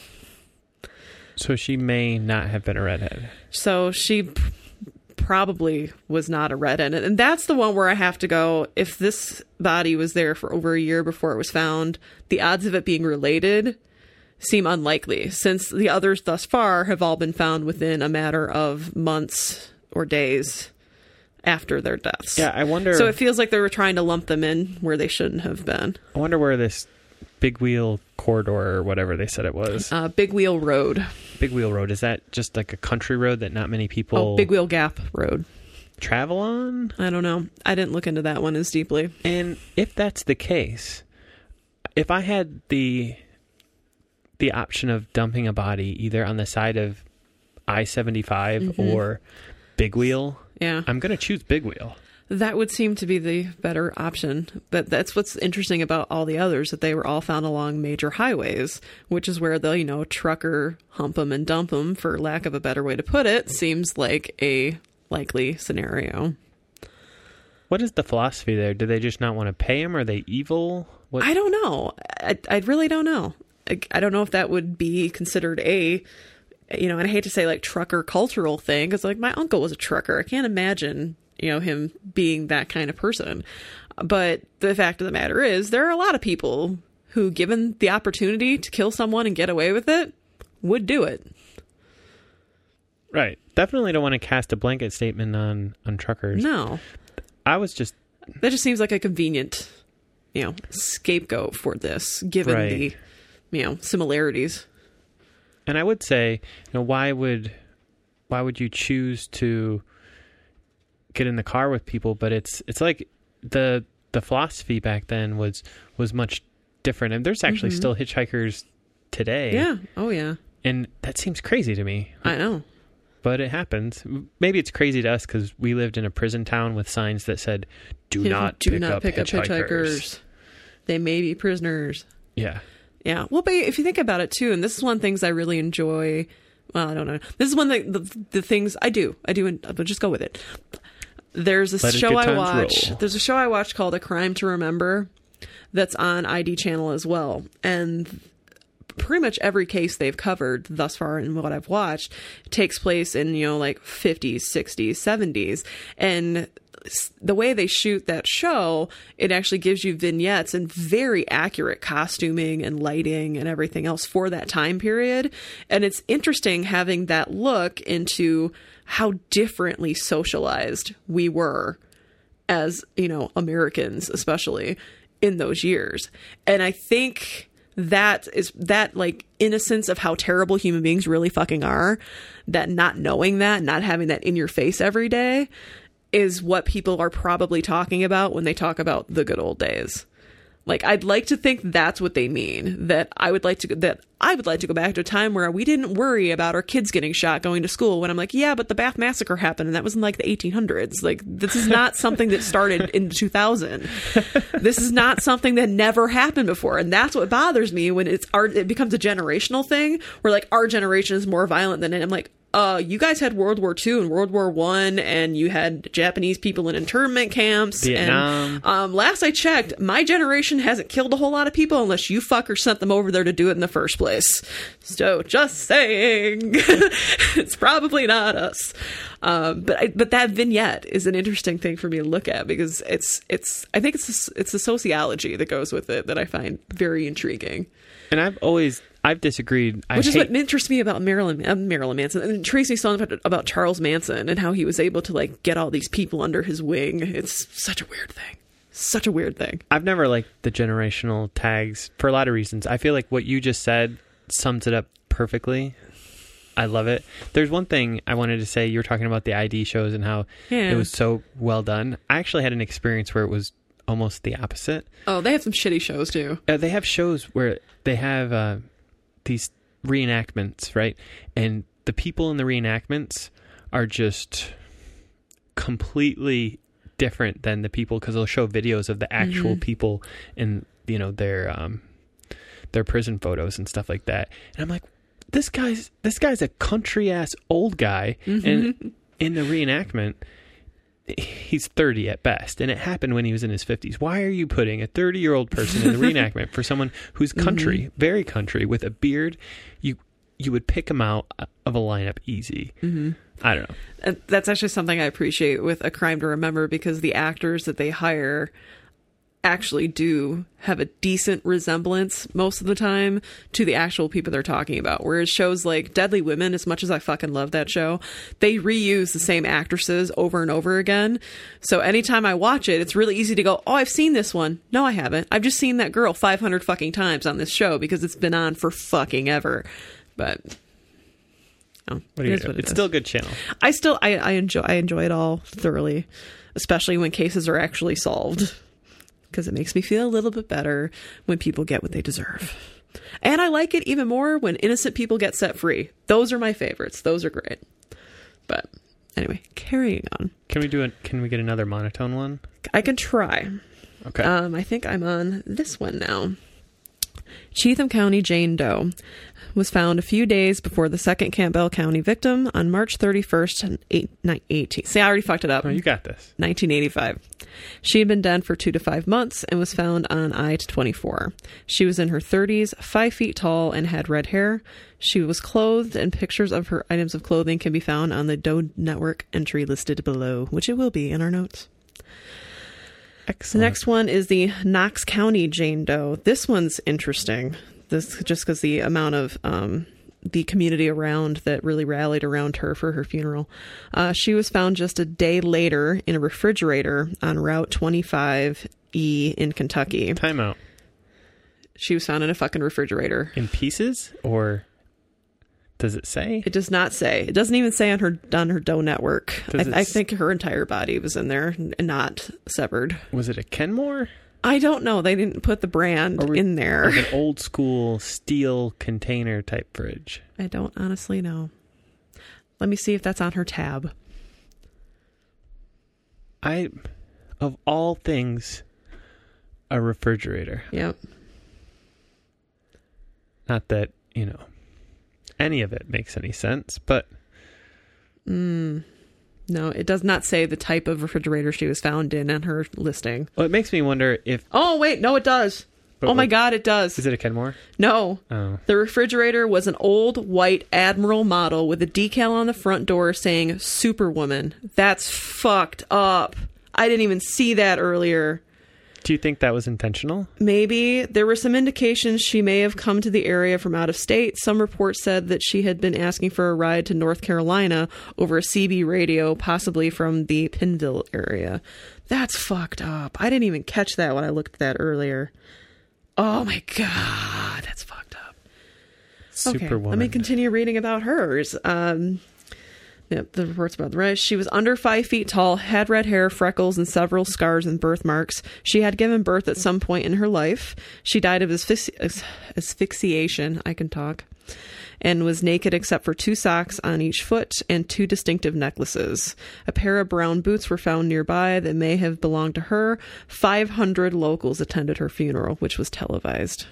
So she may not have been a redhead. So she probably was not a redhead. And that's the one where I have to go, if this body was there for over a year before it was found, the odds of it being related seem unlikely, since the others thus far have all been found within a matter of months or days after their deaths. Yeah, I wonder... So it feels like they were trying to lump them in where they shouldn't have been. I wonder where this Big Wheel Corridor or whatever they said it was. Big Wheel Road. Big Wheel Road. Is that just like a country road that not many people... Oh, Big Wheel Gap Road. Travel on? I don't know. I didn't look into that one as deeply. And if that's the case, if I had the option of dumping a body either on the side of I-75 or Big Wheel, yeah, I'm going to choose Big Wheel. That would seem to be the better option. But that's what's interesting about all the others, that they were all found along major highways, which is where the, trucker hump 'em and dump 'em, for lack of a better way to put it, seems like a likely scenario. What is the philosophy there? Do they just not want to pay him? Are they evil? What? I don't know. I really don't know. I don't know if that would be considered and I hate to say like trucker cultural thing, because like my uncle was a trucker. I can't imagine, him being that kind of person. But the fact of the matter is, there are a lot of people who, given the opportunity to kill someone and get away with it, would do it. Right. Definitely don't want to cast a blanket statement on truckers. No. That just seems like a convenient, scapegoat for this, given right. the, similarities. And I would say, why would you choose to get in the car with people? But it's like the philosophy back then was much different, and there's actually still hitchhikers today. Yeah. Oh yeah. And that seems crazy to me. I know. But it happens. Maybe it's crazy to us because we lived in a prison town with signs that said, do not pick up hitchhikers. They may be prisoners. Yeah. Yeah. Well, but if you think about it too, and this is one of the things I really enjoy. Well, I don't know. This is one of the things I do, but just go with it. There's a show I watch. There's a show I watch called A Crime to Remember, that's on ID channel as well. And pretty much every case they've covered thus far in what I've watched takes place in, like 50s, 60s, 70s. And the way they shoot that show, it actually gives you vignettes and very accurate costuming and lighting and everything else for that time period. And it's interesting having that look into how differently socialized we were as, Americans, especially in those years. And I think that like innocence of how terrible human beings really fucking are, that not knowing that, not having that in your face every day, is what people are probably talking about when they talk about the good old days. Like, I'd like to think that's what they mean, that I would like to go back to a time where we didn't worry about our kids getting shot going to school, when I'm like, yeah, but the Bath Massacre happened and that was in like the 1800s. Like, this is not something that started in 2000. This is not something that never happened before. And that's what bothers me when it becomes a generational thing where like our generation is more violent than it. I'm like, you guys had World War II and World War I, and you had Japanese people in internment camps. Vietnam. And last I checked, my generation hasn't killed a whole lot of people unless you fuckers sent them over there to do it in the first place. So just saying, it's probably not us. But that vignette is an interesting thing for me to look at, because I think it's the sociology that goes with it that I find very intriguing. And I've disagreed. Which is what interests me about Marilyn Manson. And it intrigues me so much about Charles Manson and how he was able to like get all these people under his wing. It's such a weird thing. Such a weird thing. I've never liked the generational tags for a lot of reasons. I feel like what you just said sums it up perfectly. I love it. There's one thing I wanted to say. You were talking about the ID shows and how it was so well done. I actually had an experience where it was almost the opposite. Oh, they have some shitty shows too. They have shows where they have these reenactments, right? And the people in the reenactments are just completely different than the people, because they'll show videos of the actual people in, their prison photos and stuff like that. And I'm like, this guy's a country ass old guy, and in the reenactment, he's 30 at best, and it happened when he was in his 50s. Why are you putting a 30-year-old person in the reenactment for someone who's country, very country, with a beard? You would pick him out of a lineup easy. I don't know. That's actually something I appreciate with A Crime to Remember, because the actors that they hire actually do have a decent resemblance most of the time to the actual people they're talking about. Whereas shows like Deadly Women, as much as I fucking love that show, they reuse the same actresses over and over again. So anytime I watch it, it's really easy to go, oh, I've seen this one. No, I haven't. I've just seen that girl 500 fucking times on this show because it's been on for fucking ever. But it's still a good channel. I enjoy it all thoroughly, especially when cases are actually solved, because it makes me feel a little bit better when people get what they deserve. And I like it even more when innocent people get set free. Those are my favorites. Those are great. But anyway, carrying on. Can we get another monotone one? I can try. Okay. I think I'm on this one now. Cheatham County Jane Doe was found a few days before the second Campbell County victim on March 31st, 1918. See, I already fucked it up. Oh, you got this. 1985. She had been dead for 2 to 5 months and was found on I-24. She was in her 30s, 5 feet tall, and had red hair. She was clothed, and pictures of her items of clothing can be found on the Doe Network entry listed below, which it will be in our notes. Excellent. The next one is the Knox County Jane Doe. This one's interesting. This just because the amount of the community around that really rallied around her for her funeral. She was found just a day later in a refrigerator on Route 25E in Kentucky. Time out. She was found in a fucking refrigerator. In pieces, or does it say? It does not say. It doesn't even say on her Doe Network. I think her entire body was in there and not severed. Was it a Kenmore? I don't know. They didn't put the brand in there. Like an old school steel container type fridge. I don't honestly know. Let me see if that's on her tab. Of all things, a refrigerator. Yep. Not that, any of it makes any sense, but No, it does not say the type of refrigerator she was found in her listing. Well, it makes me wonder if... Oh, wait. No, it does. Oh, my God, it does. Is it a Kenmore? No. Oh. The refrigerator was an old white Admiral model with a decal on the front door saying Superwoman. That's fucked up. I didn't even see that earlier. Do you think that was intentional? Maybe. There were some indications she may have come to the area from out of state. Some reports said that she had been asking for a ride to North Carolina over a CB radio, possibly from the Pinville area. That's fucked up. I didn't even catch that when I looked at that earlier. Oh my God, that's fucked up. Superwoman. Okay, let me continue reading about hers. Yep, the reports about the rest. She was under 5 feet tall, had red hair, freckles, and several scars and birthmarks. She had given birth at some point in her life. She died of asphyxiation, I can talk, and was naked except for 2 socks on each foot and 2 distinctive necklaces. A pair of brown boots were found nearby that may have belonged to her. 500 locals attended her funeral, which was televised.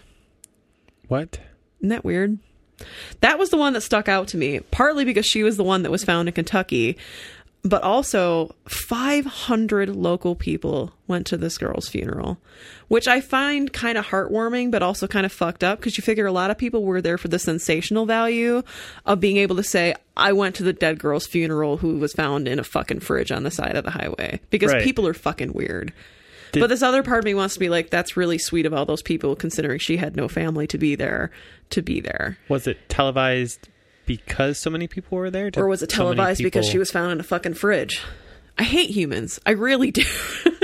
What? Isn't that weird? That was the one that stuck out to me, partly because she was the one that was found in Kentucky, but also 500 local people went to this girl's funeral, which I find kind of heartwarming, but also kind of fucked up, because you figure a lot of people were there for the sensational value of being able to say, I went to the dead girl's funeral who was found in a fucking fridge on the side of the highway, because right. People are fucking weird. But this other part of me wants to be like, that's really sweet of all those people, considering she had no family to be there. Was it televised because so many people were there? Or was it televised because she was found in a fucking fridge? I hate humans. I really do.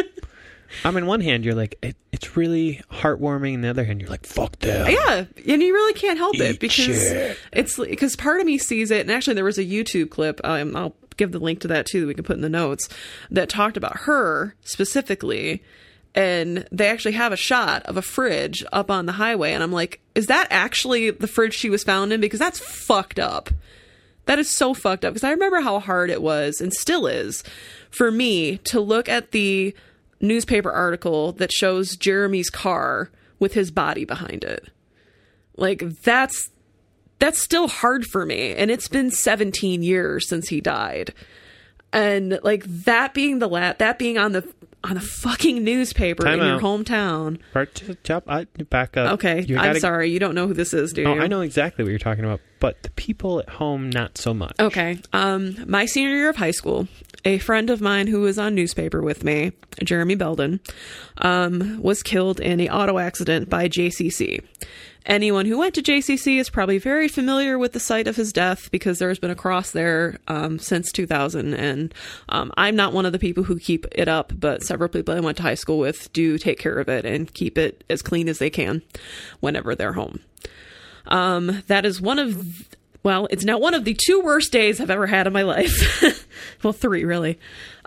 On one hand, you're like, it's really heartwarming. On the other hand, you're like, fuck them. Yeah, and you really can't help it, because shit. It's because part of me sees it, and actually there was a YouTube clip, I'll give the link to that too that we can put in the notes, that talked about her specifically, and they actually have a shot of a fridge up on the highway, and I'm like, is that actually the fridge she was found in? Because that's fucked up. That is so fucked up, because I remember how hard it was, and still is, for me to look at the newspaper article that shows Jeremy's car with his body behind it. Like, that's still hard for me, and it's been 17 years since he died, and like that being that being on the fucking newspaper in your hometown. Back up. Okay, I'm sorry, you don't know who this is, do you? Oh, I know exactly what you're talking about, but the people at home, not so much. Okay, my senior year of high school, a friend of mine who was on newspaper with me, Jeremy Belden, was killed in an auto accident by JCC. Anyone who went to JCC is probably very familiar with the site of his death, because there's been a cross there since 2000. And I'm not one of the people who keep it up, but several people I went to high school with do take care of it and keep it as clean as they can whenever they're home. That is it's now one of the 2 worst days I've ever had in my life. Well, 3 really.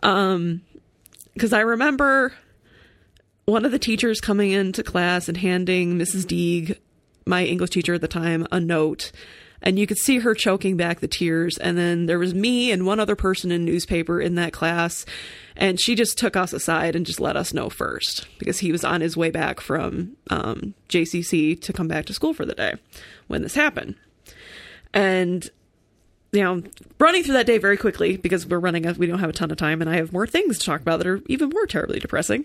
Because I remember one of the teachers coming into class and handing Mrs. Deeg, my English teacher at the time, a note, and you could see her choking back the tears. And then there was me and one other person in newspaper in that class, and she just took us aside and just let us know first, because he was on his way back from JCC to come back to school for the day when this happened. And running through that day very quickly, because we don't have a ton of time, and I have more things to talk about that are even more terribly depressing.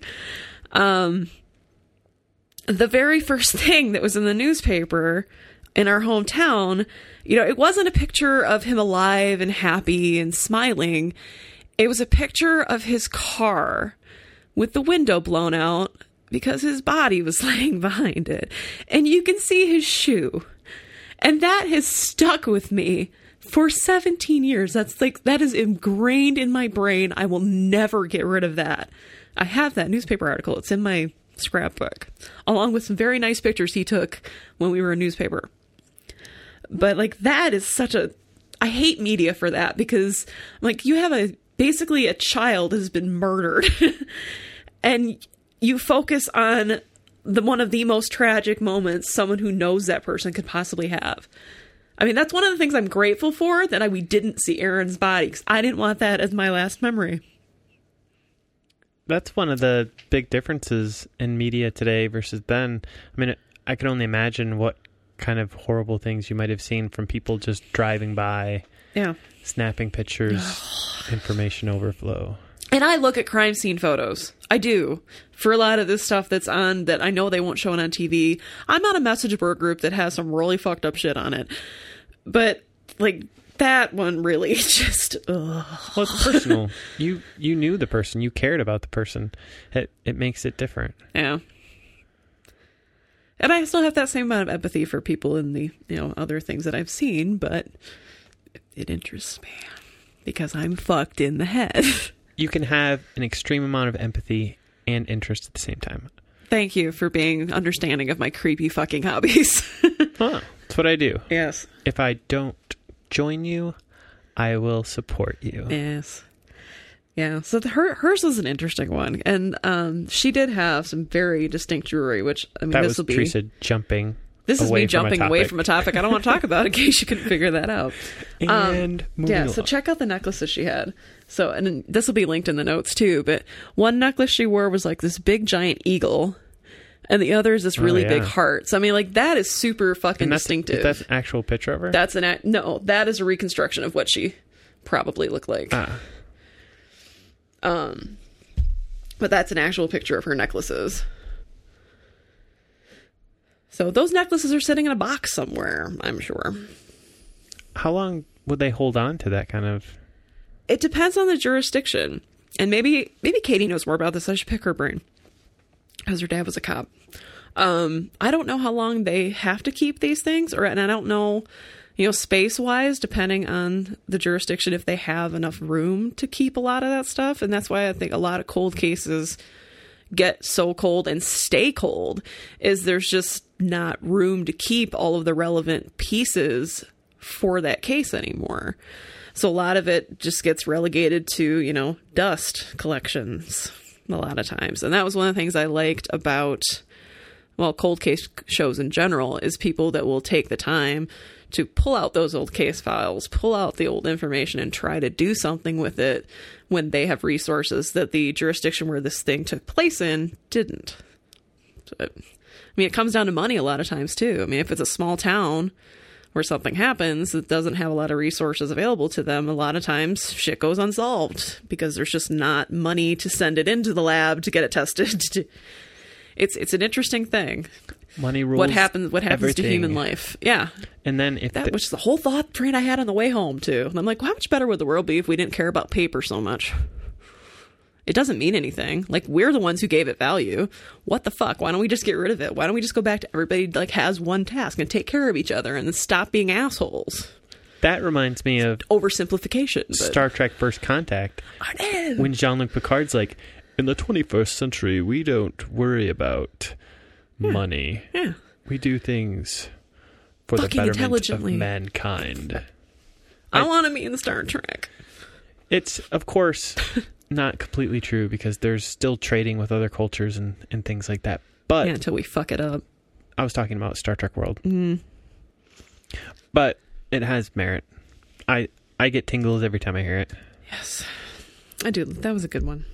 The very first thing that was in the newspaper in our hometown, it wasn't a picture of him alive and happy and smiling. It was a picture of his car with the window blown out because his body was laying behind it. And you can see his shoe. And that has stuck with me for 17 years. That is ingrained in my brain. I will never get rid of that. I have that newspaper article. It's in my scrapbook, along with some very nice pictures he took when we were a newspaper. But that is I hate media for that, because you have basically a child has been murdered and you focus on one of the most tragic moments someone who knows that person could possibly have. I mean, that's one of the things I'm grateful for, that we didn't see Aaron's body, because I didn't want that as my last memory. That's one of the big differences in media today versus then. I mean, I can only imagine what kind of horrible things you might have seen from people just driving by, snapping pictures, information overflow. And I look at crime scene photos. I do. For a lot of this stuff that's on that I know they won't show it on TV. I'm on a message board group that has some really fucked up shit on it. But, like, that one really just... Ugh. Well, it's personal. You knew the person. You cared about the person. It makes it different. Yeah. And I still have that same amount of empathy for people in the, other things that I've seen, but it interests me. Because I'm fucked in the head. You can have an extreme amount of empathy and interest at the same time. Thank you for being understanding of my creepy fucking hobbies. Huh. That's what I do. Yes. If I don't join you, I will support you. Yes. Yeah. So hers was an interesting one. And she did have some very distinct jewelry, which, I mean, that this will was be... Teresa jumping This is away me from jumping away from a topic I don't want to talk about in case you couldn't figure that out. And moving along. So check out the necklaces she had. So, and this will be linked in the notes too, but one necklace she wore was like this big giant eagle, and the other is this really big heart. So, I mean, like, that is super fucking distinctive. Is that an actual picture of her? No, that is a reconstruction of what she probably looked like. But that's an actual picture of her necklaces. So those necklaces are sitting in a box somewhere, I'm sure. How long would they hold on to that kind of... It depends on the jurisdiction. And maybe Katie knows more about this. I should pick her brain. Because her dad was a cop. I don't know how long they have to keep these things. And I don't know, space-wise, depending on the jurisdiction, if they have enough room to keep a lot of that stuff. And that's why I think a lot of cold cases get so cold and stay cold, is there's just not room to keep all of the relevant pieces for that case anymore. So a lot of it just gets relegated to, dust collections a lot of times. And that was one of the things I liked about, cold case shows in general, is people that will take the time to pull out those old case files, pull out the old information, and try to do something with it when they have resources that the jurisdiction where this thing took place in didn't. So, it comes down to money a lot of times, too. I mean, if it's a small town where something happens that doesn't have a lot of resources available to them, a lot of times shit goes unsolved because there's just not money to send it into the lab to get it tested. It's an interesting thing. Money rules. What happens everything. to human life? Yeah. And then which is the whole thought train I had on the way home too. And I'm like, well, how much better would the world be if we didn't care about paper so much? It doesn't mean anything. Like, we're the ones who gave it value. What the fuck? Why don't we just get rid of it? Why don't we just go back to everybody has one task and take care of each other and then stop being assholes? That reminds me of oversimplification. Star Trek First Contact. When Jean-Luc Picard's like, in the 21st century, we don't worry about money. Yeah. We do things for the betterment of mankind. I want to be in Star Trek. It's, of course, not completely true because there's still trading with other cultures and things like that. But until we fuck it up. I was talking about Star Trek World. But it has merit. I get tingles every time I hear it. Yes. I do. That was a good one.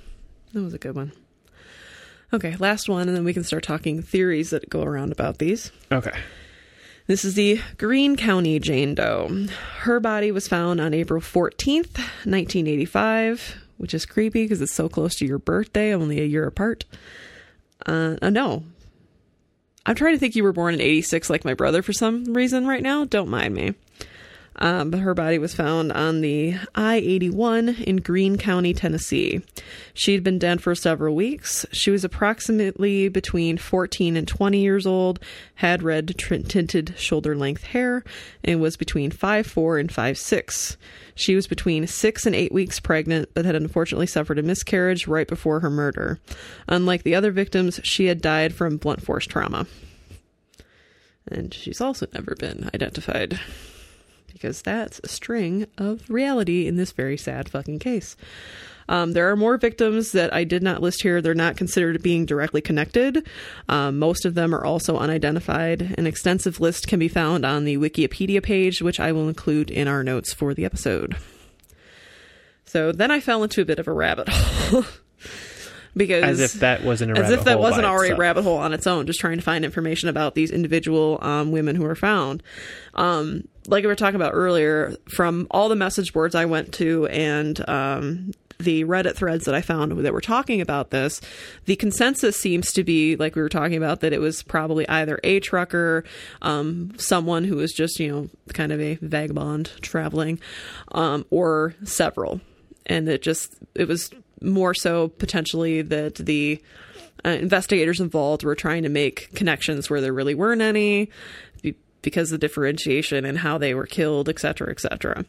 Okay, last one, and then we can start talking theories that go around about these. Okay. This is the Greene County Jane Doe. Her body was found on April 14th, 1985, which is creepy because it's so close to your birthday, only a year apart. No. I'm trying to think you were born in 86 like my brother for some reason right now. Don't mind me. But her body was found on the I-81 in Greene County, Tennessee. She'd been dead for several weeks. She was approximately between 14 and 20 years old, had red tinted shoulder-length hair, and was between 5'4" and 5'6". She was between 6 and 8 weeks pregnant, but had unfortunately suffered a miscarriage right before her murder. Unlike the other victims, she had died from blunt force trauma. And she's also never been identified. Because that's a string of reality in this very sad fucking case. There are more victims that I did not list here. They're not considered being directly connected. Most of them are also unidentified. An extensive list can be found on the Wikipedia page, which I will include in our notes for the episode. So then I fell into a bit of a rabbit hole. Because as if that wasn't already a rabbit hole on its own, just trying to find information about these individual women who were found. like we were talking about earlier, from all the message boards I went to and the Reddit threads that I found that were talking about this, the consensus seems to be, like we were talking about, that it was probably either a trucker, someone who was just, kind of a vagabond traveling, or several. And it was more so potentially that the investigators involved were trying to make connections where there really weren't any, because of the differentiation and how they were killed, et cetera, et cetera.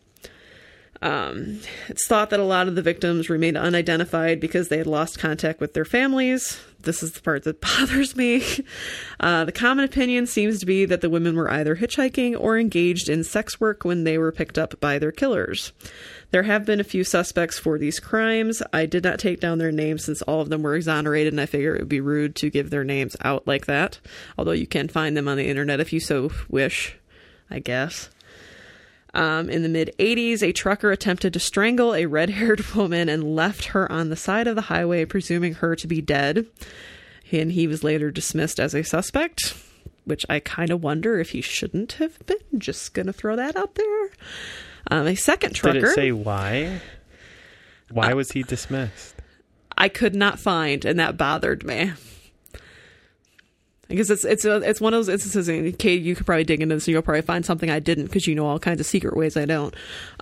It's thought that a lot of the victims remained unidentified because they had lost contact with their families. This is the part that bothers me. The common opinion seems to be that the women were either hitchhiking or engaged in sex work when they were picked up by their killers. There have been a few suspects for these crimes. I did not take down their names since all of them were exonerated, and I figure it would be rude to give their names out like that. Although you can find them on the internet if you so wish, I guess. In the mid-'80s, a trucker attempted to strangle a red-haired woman and left her on the side of the highway, presuming her to be dead. And he was later dismissed as a suspect, which I kind of wonder if he shouldn't have been. Just going to throw that out there. A second trucker... Did it say why? Why was he dismissed? I could not find, and that bothered me. Because it's one of those instances, and Kate, you could probably dig into this and you'll probably find something I didn't, because you know all kinds of secret ways I don't.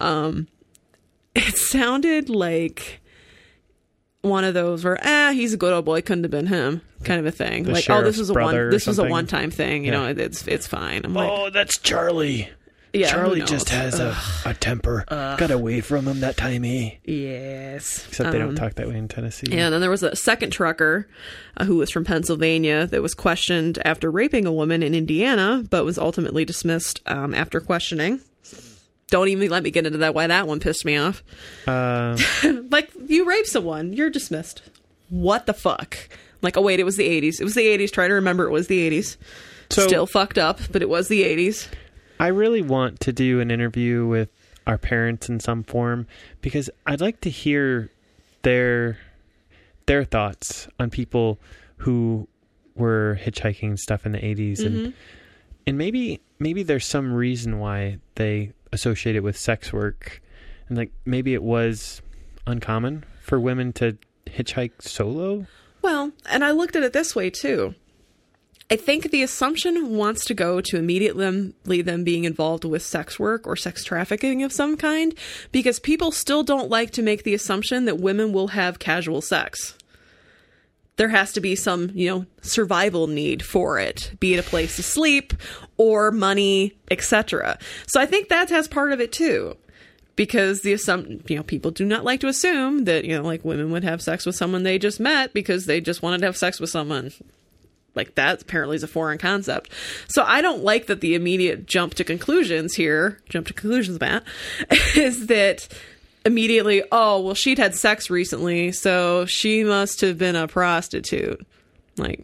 It sounded like one of those where, he's a good old boy, couldn't have been him, kind of a thing. The like, this was a one-time thing, you know, it's fine. I'm like, that's Charlie. Yeah, Charlie just has a temper. Got away from him that time, eh? Yes. Except they don't talk that way in Tennessee. Yeah, and then there was a second trucker who was from Pennsylvania that was questioned after raping a woman in Indiana, but was ultimately dismissed after questioning. Don't even let me get into that, why that one pissed me off. Like, you raped someone, you're dismissed. What the fuck? Like, oh wait, it was the 80s. It was the 80s. Try to remember it was the 80s. So, still fucked up, but it was the 80s. I really want to do an interview with our parents in some form, because I'd like to hear their thoughts on people who were hitchhiking and stuff in the 80s. Mm-hmm. And maybe there's some reason why they associate it with sex work, and like maybe it was uncommon for women to hitchhike solo. Well, and I looked at it this way too. I think the assumption wants to go to immediately them being involved with sex work or sex trafficking of some kind, because people still don't like to make the assumption that women will have casual sex. There has to be some, survival need for it, be it a place to sleep or money, etc. So I think that has part of it too, because the assumption, people do not like to assume that, like women would have sex with someone they just met because they just wanted to have sex with someone. Like, that apparently is a foreign concept. So I don't like that the immediate jump to conclusions, Matt, is that immediately, she'd had sex recently, so she must have been a prostitute. Like,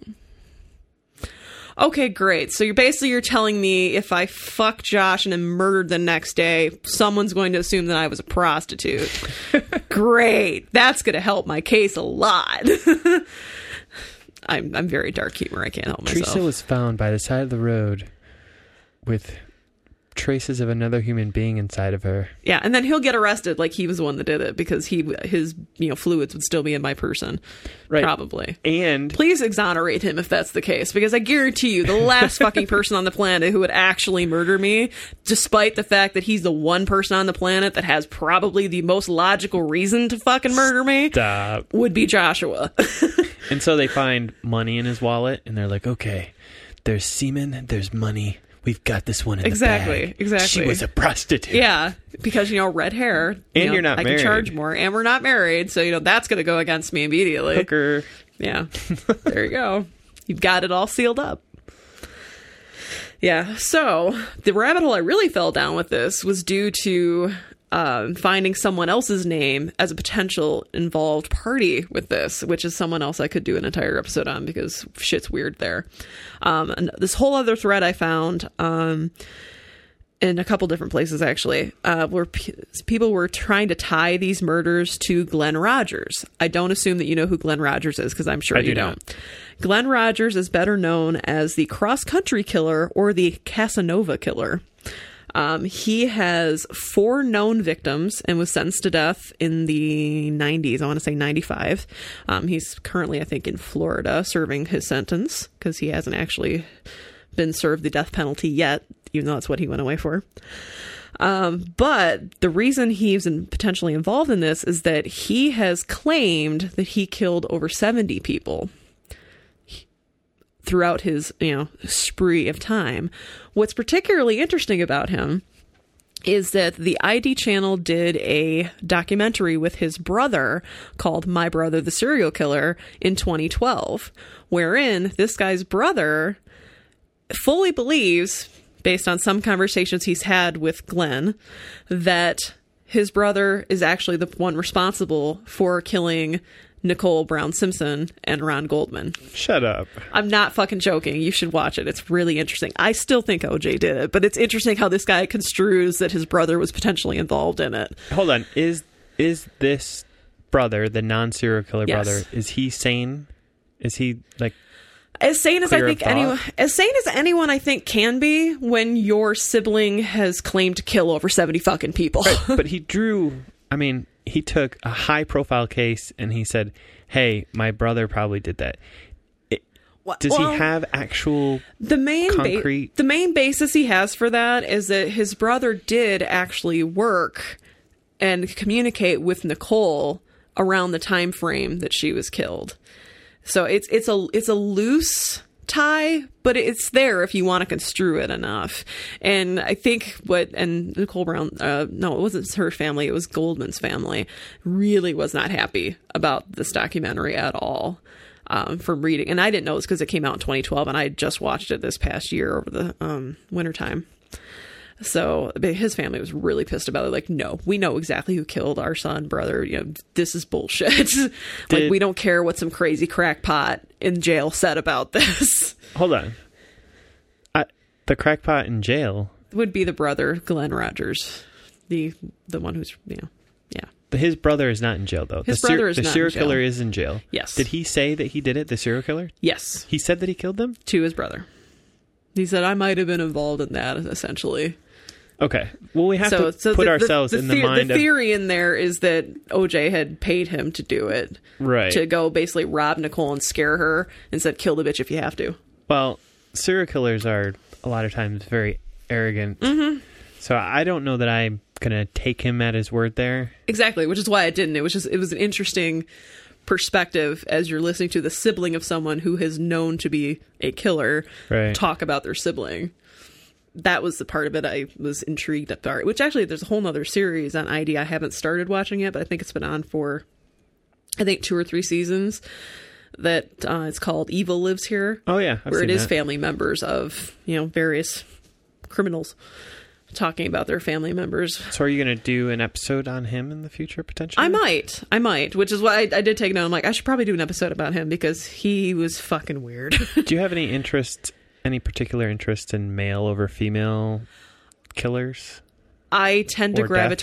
okay, great. So you're telling me if I fuck Josh and am murdered the next day, someone's going to assume that I was a prostitute. Great. That's going to help my case a lot. I'm very dark humor. I can't help myself. Teresa was found by the side of the road with traces of another human being inside of her. Yeah, and then he'll get arrested like he was the one that did it, because his fluids would still be in my person. Right. Probably. And please exonerate him if that's the case, because I guarantee you the last fucking person on the planet who would actually murder me, despite the fact that he's the one person on the planet that has probably the most logical reason to fucking murder me, would be Joshua. And so they find money in his wallet, and they're like, okay, there's semen, there's money. We've got this one in the bag. Exactly. She was a prostitute. Yeah, because, red hair. And you're not married. I can charge more, and we're not married, so, that's going to go against me immediately. Hooker. Yeah. There you go. You've got it all sealed up. Yeah, so the rabbit hole I really fell down with this was due to finding someone else's name as a potential involved party with this, which is someone else I could do an entire episode on, because shit's weird there. And this whole other thread I found in a couple different places, actually, where people were trying to tie these murders to Glenn Rogers. I don't assume that you know who Glenn Rogers is, because I'm sure you don't. Glenn Rogers is better known as the cross-country killer or the Casanova killer. He has 4 known victims and was sentenced to death in the 90s. I want to say 95. He's currently, I think, in Florida serving his sentence because he hasn't actually been served the death penalty yet, even though that's what he went away for. But the reason he's potentially involved in this is that he has claimed that he killed over 70 people throughout his, spree of time. What's particularly interesting about him is that the ID channel did a documentary with his brother called My Brother the Serial Killer in 2012, wherein this guy's brother fully believes, based on some conversations he's had with Glenn, that his brother is actually the one responsible for killing Nicole Brown Simpson and Ron Goldman. Shut up. I'm not fucking joking. You should watch it. It's really interesting. I still think OJ did it, but it's interesting how this guy construes that his brother was potentially involved in it. Hold on. Is this brother, the non-serial killer Yes. brother, is he sane? Is he like as sane as I clear think of anyone, thought? as sane as anyone I think can be when your sibling has claimed to kill over 70 fucking people. But he took a high-profile case and he said, hey, my brother probably did that. Does he have actual the main concrete... the main basis he has for that is that his brother did actually work and communicate with Nicole around the time frame that she was killed. So it's a loose tie, but it's there if you want to construe it enough. And I think and Nicole Brown, no, it wasn't her family, it was Goldman's family, really was not happy about this documentary at all. From reading, and I didn't know this because it came out in 2012, and I just watched it this past year over the wintertime. So his family was really pissed about it. Like, no, we know exactly who killed our son, brother. This is bullshit. Like, we don't care what some crazy crackpot in jail said about this. Hold on. The crackpot in jail would be the brother, Glenn Rogers, the one who's yeah. His brother is not in jail, though. His brother is not in the serial jail. killer is in jail. Yes. Did he say that he did it, the serial killer? Yes. He said that he killed them? To his brother. He said, I might have been involved in that, essentially. Okay. Well, we have to put ourselves in the mind of... The theory in there is that OJ had paid him to do it. Right. To go basically rob Nicole and scare her and said, kill the bitch if you have to. Well, serial killers are a lot of times very arrogant. Mm-hmm. So I don't know that I'm going to take him at his word there. Exactly, which is why I didn't. It was an interesting perspective as you're listening to the sibling of someone who is known to be a killer talk about their sibling. That was the part of it I was intrigued about. Which actually, there's a whole nother series on ID. I haven't started watching it, but I think it's been on for, 2 or 3 seasons. That it's called Evil Lives Here. Oh yeah, where it is family members of various criminals talking about their family members. So are you going to do an episode on him in the future, potentially? I might, which is why I did take note. I'm like, I should probably do an episode about him because he was fucking weird. Do you have any particular interest in male over female killers? I tend to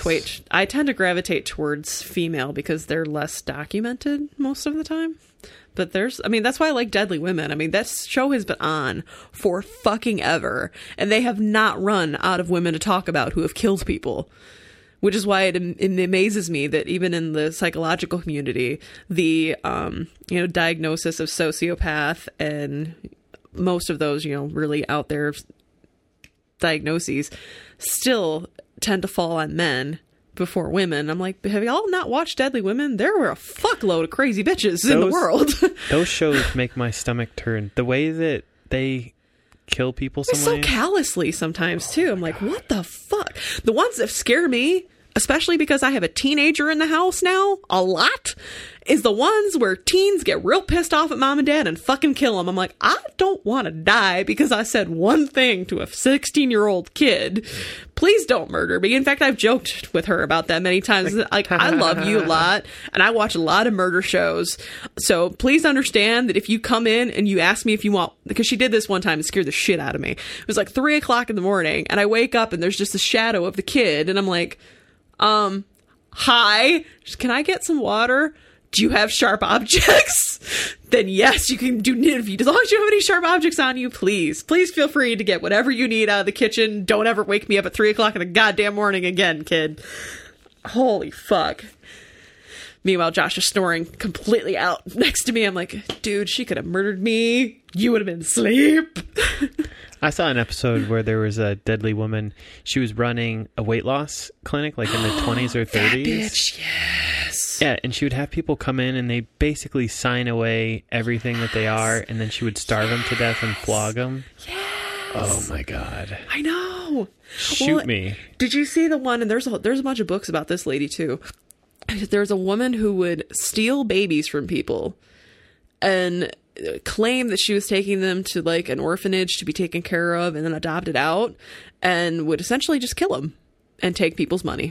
gravitate towards female because they're less documented most of the time. But that's why I like Deadly Women. That show has been on for fucking ever, and they have not run out of women to talk about who have killed people. Which is why it amazes me that even in the psychological community, the diagnosis of sociopath and most of those really out there diagnoses still tend to fall on men before women. I'm like, have y'all not watched Deadly Women? There were a fuckload of crazy bitches in the world. Those shows make my stomach turn. The way that they kill people so callously sometimes too. I'm like, what the fuck? The ones that scare me, especially because I have a teenager in the house now, a lot, is the ones where teens get real pissed off at mom and dad and fucking kill them. I'm like, I don't want to die because I said one thing to a 16-year-old kid. Please don't murder me. In fact, I've joked with her about that many times. Like, I love you a lot, and I watch a lot of murder shows. So please understand that if you come in and you ask me if you want, because she did this one time and scared the shit out of me. It was like 3 o'clock in the morning, and I wake up and there's just a shadow of the kid, and I'm like, hi, can I get some water? Do you have sharp objects? Then yes, you can do nitty. As long as you have any sharp objects on you, please feel free to get whatever you need out of the kitchen. Don't ever wake me up at 3 o'clock in the goddamn morning again, kid. Holy fuck. Meanwhile, Josh is snoring completely out next to me. I'm like, dude, she could have murdered me. You would have been asleep. I saw an episode where there was a deadly woman. She was running a weight loss clinic, like in the 20s or 30s. That bitch, yes. Yeah, and she would have people come in and they basically sign away everything that they are, and then she would starve them to death and flog them. Yes. Oh my God. I know. Shoot me. Did you see the one? And there's a bunch of books about this lady too. There's a woman who would steal babies from people and claim that she was taking them to like an orphanage to be taken care of and then adopted out, and would essentially just kill them and take people's money.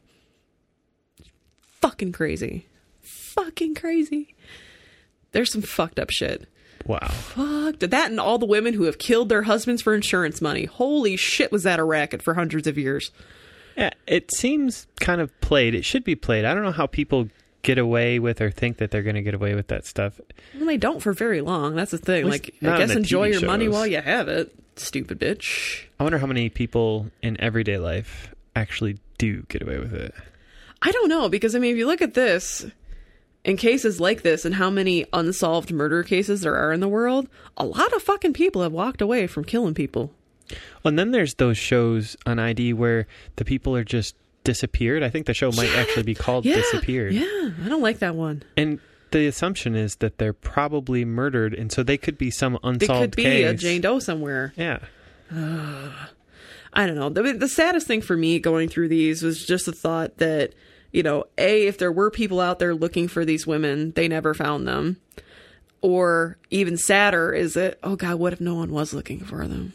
Fucking crazy. Fucking crazy. There's some fucked up shit. Wow. Fuck that, and all the women who have killed their husbands for insurance money. Holy shit, was that a racket for hundreds of years. Yeah, it seems kind of played. It should be played. I don't know how people get away with or think that they're going to get away with that stuff. Well, they don't for very long. That's the thing. Like, I not guess in the enjoy TV your money shows. while you have it, stupid bitch. I wonder how many people in everyday life actually do get away with it. I don't know, because I mean, if you look at this, in cases like this and how many unsolved murder cases there are in the world, a lot of fucking people have walked away from killing people. And then there's those shows on ID where the people are just disappeared. I think the show might actually be called Disappeared. Yeah, I don't like that one. And the assumption is that they're probably murdered, and so they could be some It unsolved could be case. a Jane Doe somewhere. Yeah. I don't know. The saddest thing for me going through these was just the thought that, you know, A, if there were people out there looking for these women, they never found them. Or even sadder is that, oh God, what if no one was looking for them?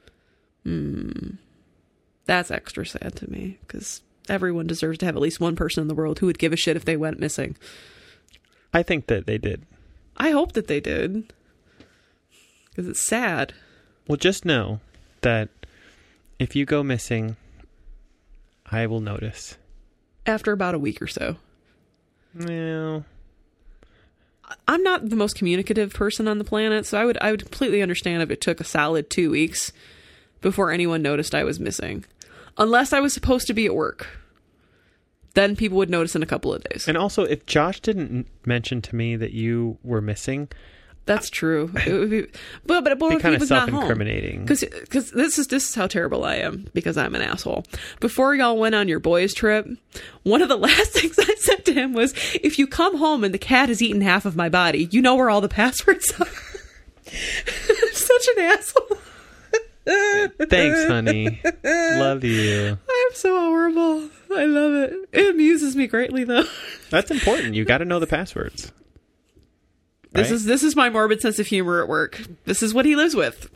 That's extra sad to me, because everyone deserves to have at least one person in the world who would give a shit if they went missing. I think that they did. I hope that they did, because it's sad. Well, just know that if you go missing, I will notice. After about a week or so. Well, I'm not the most communicative person on the planet, so I would completely understand if it took a solid 2 weeks before anyone noticed I was missing. Unless I was supposed to be at work. Then people would notice in a couple of days. and also, if Josh didn't mention to me that you were missing, That's true. It would be, but it'd be if he kind of was not home. self-incriminating. Because this is how terrible I am, because I'm an asshole. Before y'all went on your boys' trip, one of the last things I said to him was, if you come home and the cat has eaten half of my body, you know where all the passwords are. I'm such an asshole. Thanks, honey. Love you. I'm so horrible. I love it. It amuses me greatly, though. That's important. You got to know the passwords. This Right? is my morbid sense of humor at work. This is what he lives with.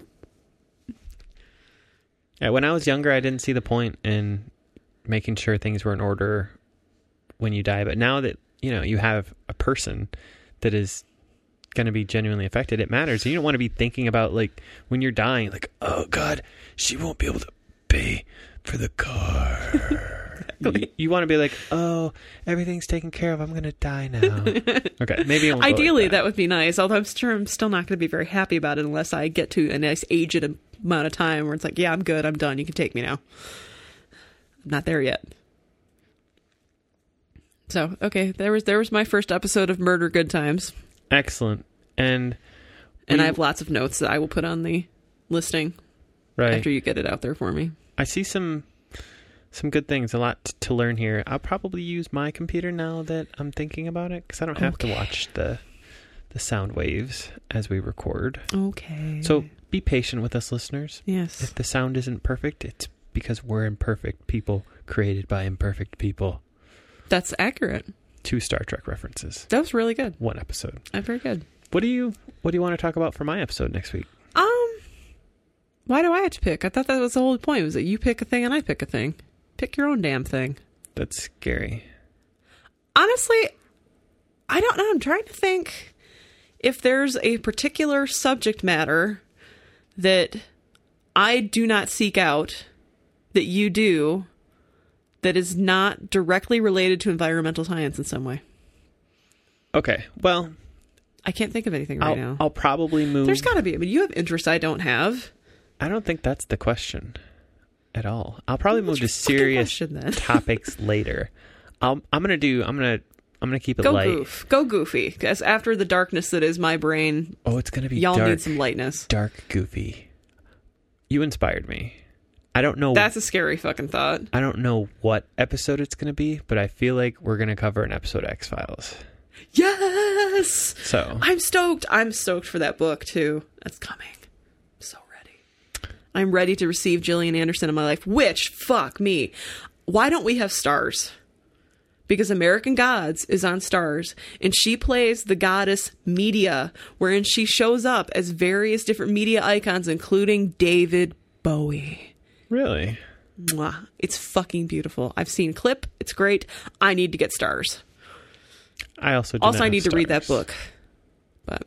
Yeah, when I was younger, I didn't see the point in making sure things were in order when you die. But now that, you know, you have a person that is going to be genuinely affected, it matters. You don't want to be thinking about, like, when you're dying, like, oh, God, she won't be able to pay for the car. You want to be like, oh, everything's taken care of. I'm going to die now. Okay, maybe I won't go Ideally, like that would be nice. Although I'm sure I'm still not going to be very happy about it unless I get to a nice aged amount of time where it's like, yeah, I'm good. I'm done. You can take me now. I'm not there yet. So, okay, there was my first episode of Murder Good Times. Excellent. And I have lots of notes that I will put on the listing right after you get it out there for me. I see some good things, a lot to learn here. I'll probably use my computer now that I'm thinking about it, because I don't have to watch the sound waves as we record. Okay. So be patient with us, listeners. Yes. If the sound isn't perfect, it's because we're imperfect people created by imperfect people. That's accurate. 2 Star Trek references. That was really good. 1 episode. Very good. What do you want to talk about for my episode next week? Why do I have to pick? I thought that was the whole point, was that you pick a thing and I pick a thing. Pick your own damn thing. That's scary. Honestly, I don't know. I'm trying to think if there's a particular subject matter that I do not seek out that you do that is not directly related to environmental science in some way. Okay. Well, I can't think of anything right now. I'll probably move. There's got to be. I mean, you have interests I don't have. I don't think that's the question at all. I'll probably move to your fucking serious question, then? topics later. I'm gonna keep it Go light. Go goofy. Because after the darkness that is my brain, Oh, it's gonna be y'all dark, need some lightness. dark, goofy. You inspired me. I don't know. That's a scary fucking thought. I don't know what episode it's gonna be, but I feel like we're gonna cover an episode of X-Files. Yes! So I'm stoked. I'm stoked for that book, too. That's coming. I'm so ready. I'm ready to receive Gillian Anderson in my life, which, fuck me. Why don't we have Stars? Because American Gods is on Stars, and she plays the goddess Media, wherein she shows up as various different media icons, including David Bowie. really, Mwah. It's fucking beautiful. I've seen Clip. It's great. I need to get Stars. I also I need to read that book. But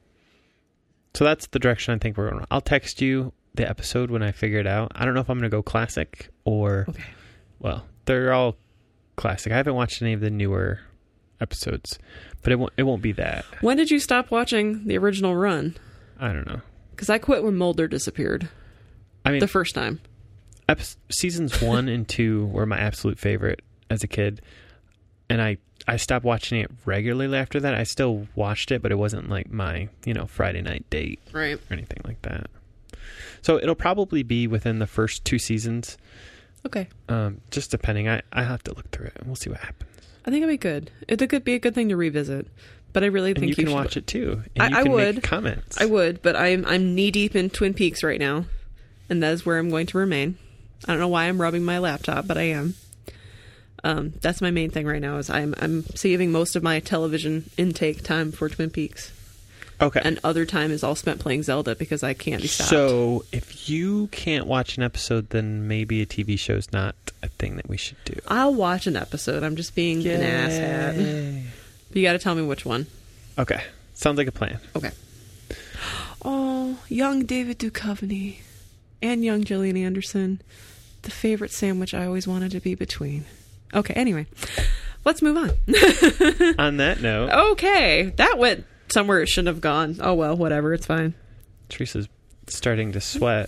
So that's the direction I think we're going. I'll text you the episode when I figure it out. I don't know if I'm going to go classic or, okay. well, they're all classic. I haven't watched any of the newer episodes, but it won't be that. When did you stop watching the original run? I don't know. Because I quit when Mulder disappeared. I mean, The first time. seasons 1 and 2 were my absolute favorite as a kid, and I stopped watching it regularly after that. I still watched it, but it wasn't like my, Friday night date Right. or anything like that. So it'll probably be within the first 2 seasons, Okay. just depending. I have to look through it, and we'll see what happens. I think it'd be good. It could be a good thing to revisit. But I really And think you can should watch it too. And you I can would. make comments. I would, but I'm knee deep in Twin Peaks right now, and that is where I'm going to remain. I don't know why I'm rubbing my laptop, but I am. That's my main thing right now. Is I'm saving most of my television intake time for Twin Peaks, Okay. and other time is all spent playing Zelda because I can't be stopped. So if you can't watch an episode, then maybe a TV show's not a thing that we should do. I'll watch an episode. I'm just being an asshat. You got to tell me which one. Okay. Sounds like a plan. Okay. Oh, young David Duchovny and young Gillian Anderson. The favorite sandwich I always wanted to be between. Okay, anyway. Let's move on. On that note, Okay. That went somewhere it shouldn't have gone. Oh, well, whatever. It's fine. Teresa's starting to sweat.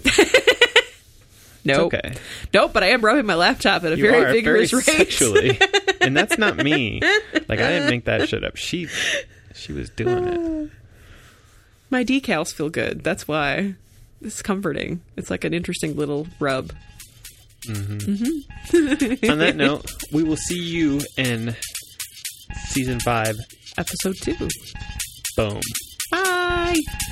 Nope. It's okay. Nope, but I am rubbing my laptop at a You very are vigorous very rate. sexually. And that's not me. Like, I didn't make that shit up. She was doing it. My decals feel good. That's why. It's comforting. It's like an interesting little rub. Mm-hmm. On that note, we will see you in season 5, Episode 2. boom. Bye.